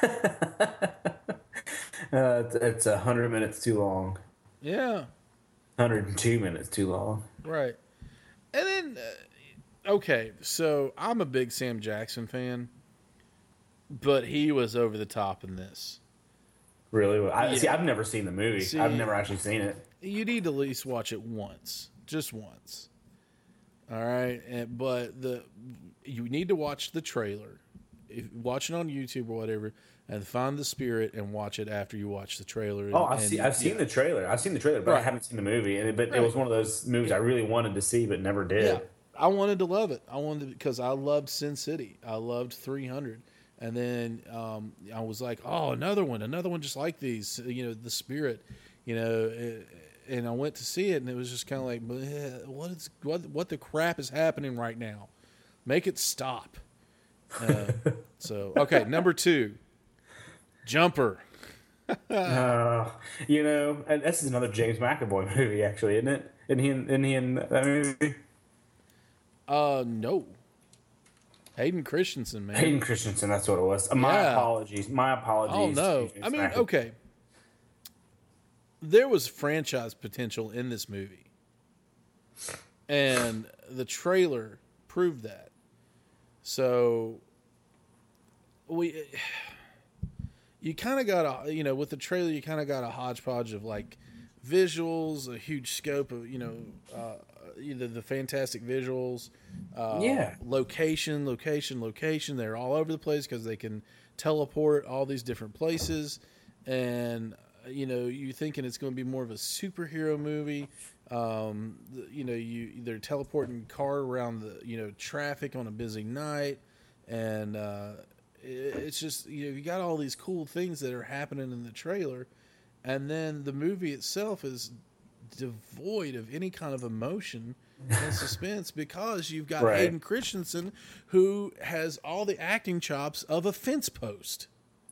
uh, it's one hundred minutes too long. Yeah. one hundred two minutes too long. Right. And then, uh, okay, so I'm a big Sam Jackson fan, but he was over the top in this. Really? I, yeah. See, I've never seen the movie. See, I've never actually seen it. You need to at least watch it once. Just once. All right, and, but the you need to watch the trailer. If watch it on YouTube or whatever, and find the spirit and watch it after you watch the trailer. And, Oh, I've, and, see, I've seen yeah. the trailer. I've seen the trailer, but I Right. haven't seen the movie. And it, but Right. it was one of those movies I really wanted to see, but never did. Yeah, I wanted to love it. I wanted to, because I loved Sin City. I loved three hundred, and then um, I was like, oh, another one, another one just like these. You know, the spirit. You know, it, and I went to see it, and it was just kind of like, "Bleh, what is what what the crap is happening right now? Make it stop. Uh, so okay, number two, Jumper. Uh, you know, and this is another James McAvoy movie, actually, isn't it? Isn't he in, isn't he in that movie? Uh, no. Hayden Christensen, man. Hayden Christensen, that's what it was. Uh, my Yeah. apologies. My apologies. Oh no! to James I mean, McAvoy. okay. There was franchise potential in this movie, and the trailer proved that. So we, you kind of got a, you know, with the trailer, you kind of got a hodgepodge of like visuals, a huge scope of, you know, uh, either the fantastic visuals, uh, Yeah. location, location, location. They're all over the place because they can teleport all these different places, and you know, you thinking it's going to be more of a superhero movie. Um, you know, you they're teleporting car around the, you know, traffic on a busy night, and uh, it, it's just, you know, you got all these cool things that are happening in the trailer, and then the movie itself is devoid of any kind of emotion and suspense because you've got Right. Hayden Christensen, who has all the acting chops of a fence post.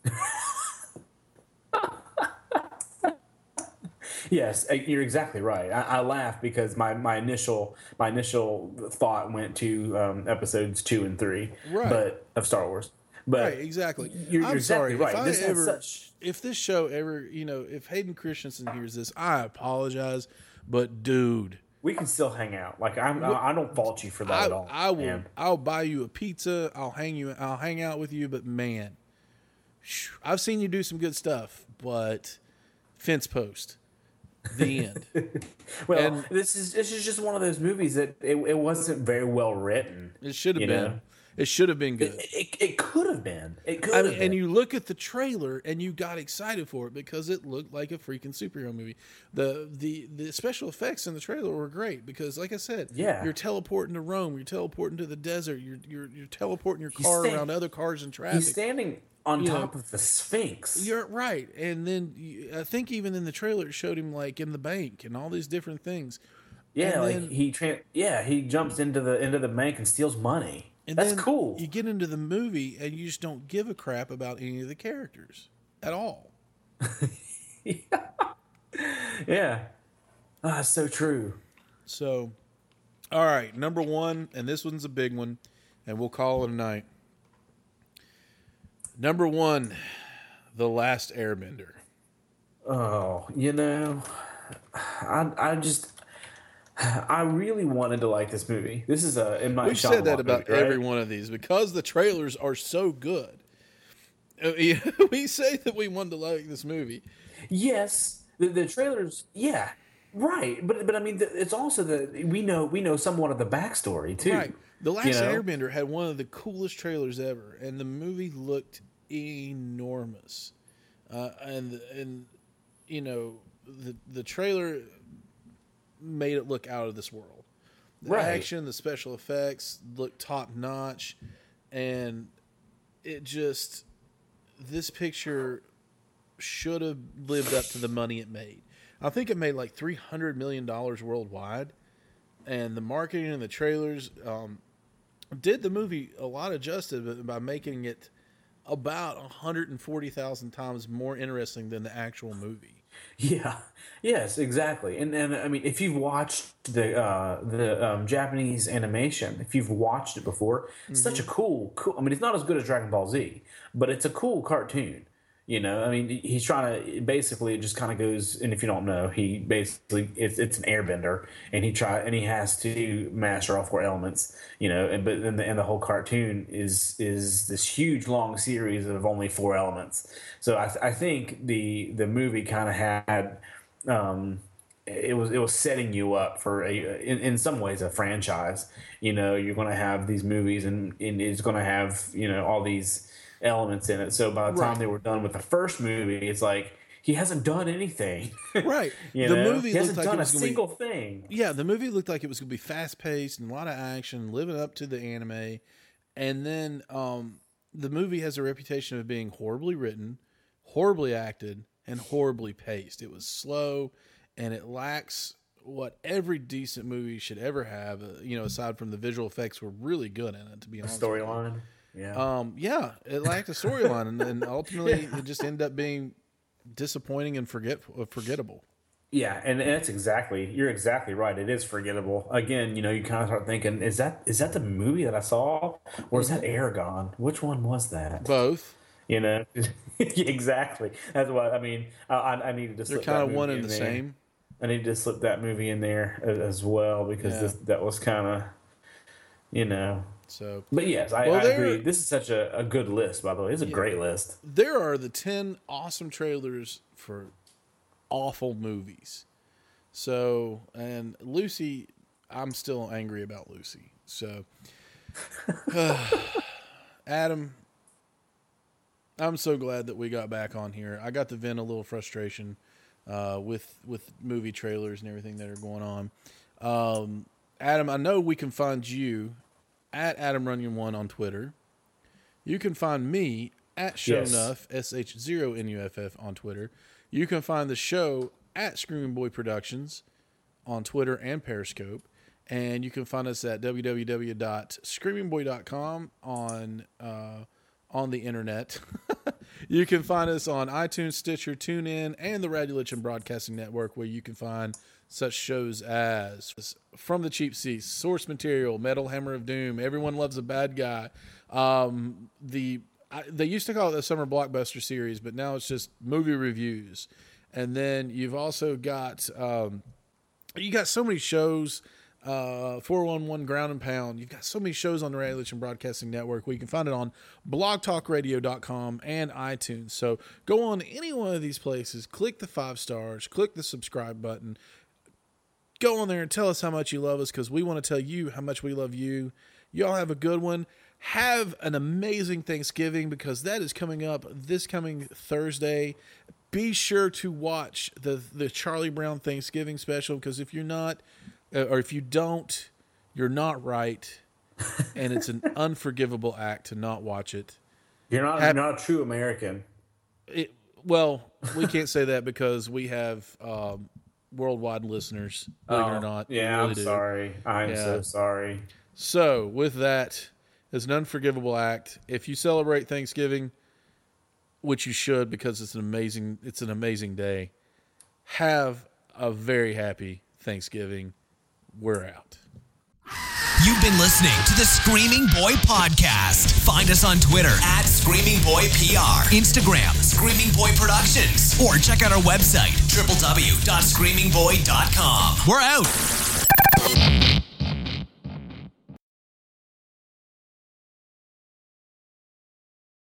Yes, uh, you're exactly right. I, I laugh because my, my initial my initial thought went to um, episodes two and three, Right. but of Star Wars. But Right, exactly. You're, you're I'm exactly sorry. right. If I This has ever, such if this show ever, you know, if Hayden Christensen hears this, I apologize, but dude, we can still hang out. Like I'm, I, I don't fault you for that I, at all. I will, man. I'll buy you a pizza. I'll hang you, I'll hang out with you. But man, phew, I've seen you do some good stuff, but fence post, the end. Well, and- this is this is just one of those movies that it, it wasn't very well written. It should have you been. know? It should have been good. It, it, it could have been. It could I have mean, been. and you look at the trailer and you got excited for it because it looked like a freaking superhero movie. The the the special effects in the trailer were great because, like I said, Yeah. you're teleporting to Rome, you're teleporting to the desert, you're you're you're teleporting your He's car sta- around other cars and He's traffic. standing on You top know, of the Sphinx. You're right, and then you, I think even in the trailer it showed him like in the bank and all these different things. yeah, and like then- he tra- yeah he jumps into the into the bank and steals money. And That's then cool. You get into the movie and you just don't give a crap about any of the characters at all. Yeah, ah, that's so true. So, all right, number one, and this one's a big one, and we'll call it a night. Number one, The Last Airbender. Oh, you know, I I just I really wanted to like this movie. This is a in my We've said that about movie, right? every one of these because the trailers are so good. Uh, yeah, we say that we wanted to like this movie. Yes, the, the trailers. Yeah, right. But but I mean, the, it's also the we know we know somewhat of the backstory too. Right. The Last you know? Airbender had one of the coolest trailers ever, and the movie looked enormous. Uh, and and you know the the trailer made it look out of this world. The Right. action, the special effects looked top notch, and it just this picture should have lived up to the money it made. I think it made like three hundred million dollars worldwide, and the marketing and the trailers um, did the movie a lot of justice by making it about one hundred forty thousand times more interesting than the actual movie. Yeah. Yes, exactly. And and I mean, if you've watched the uh, the um, Japanese animation, if you've watched it before, it's such a cool, cool. I mean, it's not as good as Dragon Ball Z, but it's a cool cartoon. You know, I mean, he's trying to basically it just kind of goes. And if you don't know, he basically it's it's an airbender, and he try and he has to master all four elements. You know, and but then the, and the whole cartoon is is this huge long series of only four elements. So I th- I think the the movie kind of had. Um, it was it was setting you up for a in, in some ways a franchise. You know, you're going to have these movies, and, and it's going to have you know all these elements in it. So by the time Right. they were done with the first movie, it's like he hasn't done anything. Right. you The know? movie he looked hasn't like it done a was gonna be- single thing. Yeah, the movie looked like it was going to be fast paced and a lot of action, living up to the anime. And then um, the movie has a reputation of being horribly written, horribly acted, and horribly paced. It was slow, and it lacks what every decent movie should ever have. Uh, you know, aside from the visual effects, were really good in it. To be honest, with you. Storyline. Yeah. Um, yeah, it lacked a storyline, and, and ultimately it just ended up being disappointing and forget forgettable. Yeah, and that's exactly you're exactly right. It is forgettable. Again, you know, you kind of start thinking, is that is that the movie that I saw, or is that Aragon? Which one was that? Both. You know, exactly. That's what I mean. I, I needed to. They're slip kind that of one movie and in the there. same. I needed to slip that movie in there a- as well because Yeah. this, that was kind of, you know. So, But yes, I, Well, I there- agree. This is such a, a good list, by the way. It's a great list. there are the ten awesome trailers for awful movies. So, and Lucy, I'm still angry about Lucy. So, Adam, I'm so glad that we got back on here. I got to vent a little frustration uh, with with movie trailers and everything that are going on. Um, Adam, I know we can find you at Adam Runyon one on Twitter. You can find me at Shownuff, S H zero N U F F on Twitter. You can find the show at Screaming Boy Productions on Twitter and Periscope. And you can find us at w w w dot screaming boy dot com on uh, on the internet. You can find us on iTunes, Stitcher, TuneIn, and the Radulichen Broadcasting Network, where you can find such shows as From the Cheap Seats, Source Material, Metal Hammer of Doom, Everyone Loves a Bad Guy. Um, the I, they used to call it the Summer Blockbuster Series, but now it's just movie reviews. And then you've also got um, you got so many shows. Uh, four one one Ground and Pound. You've got so many shows on the Radulichen Broadcasting Network where you can find it on blog talk radio dot com and iTunes. So go on any one of these places, click the five stars, click the subscribe button, go on there and tell us how much you love us, because we want to tell you how much we love you. Y'all have a good one. Have an amazing Thanksgiving, because that is coming up this coming Thursday. Be sure to watch the the Charlie Brown Thanksgiving special, because if you're not, uh, or if you don't, you're not right, and it's an unforgivable act to not watch it. You're not Hap- you're not a true American. It, well, we can't say that because we have um, worldwide listeners, believe it or not. We Yeah, really I'm do. sorry. I'm Yeah. so sorry. So, with that, it's an unforgivable act. If you celebrate Thanksgiving, which you should, because it's an amazing, it's an amazing day, have a very happy Thanksgiving. We're out. You've been listening to the Screaming Boy Podcast. Find us on Twitter at Screaming Boy P R, Instagram, Screaming Boy Productions, or check out our website, w w w dot screaming boy dot com. We're out.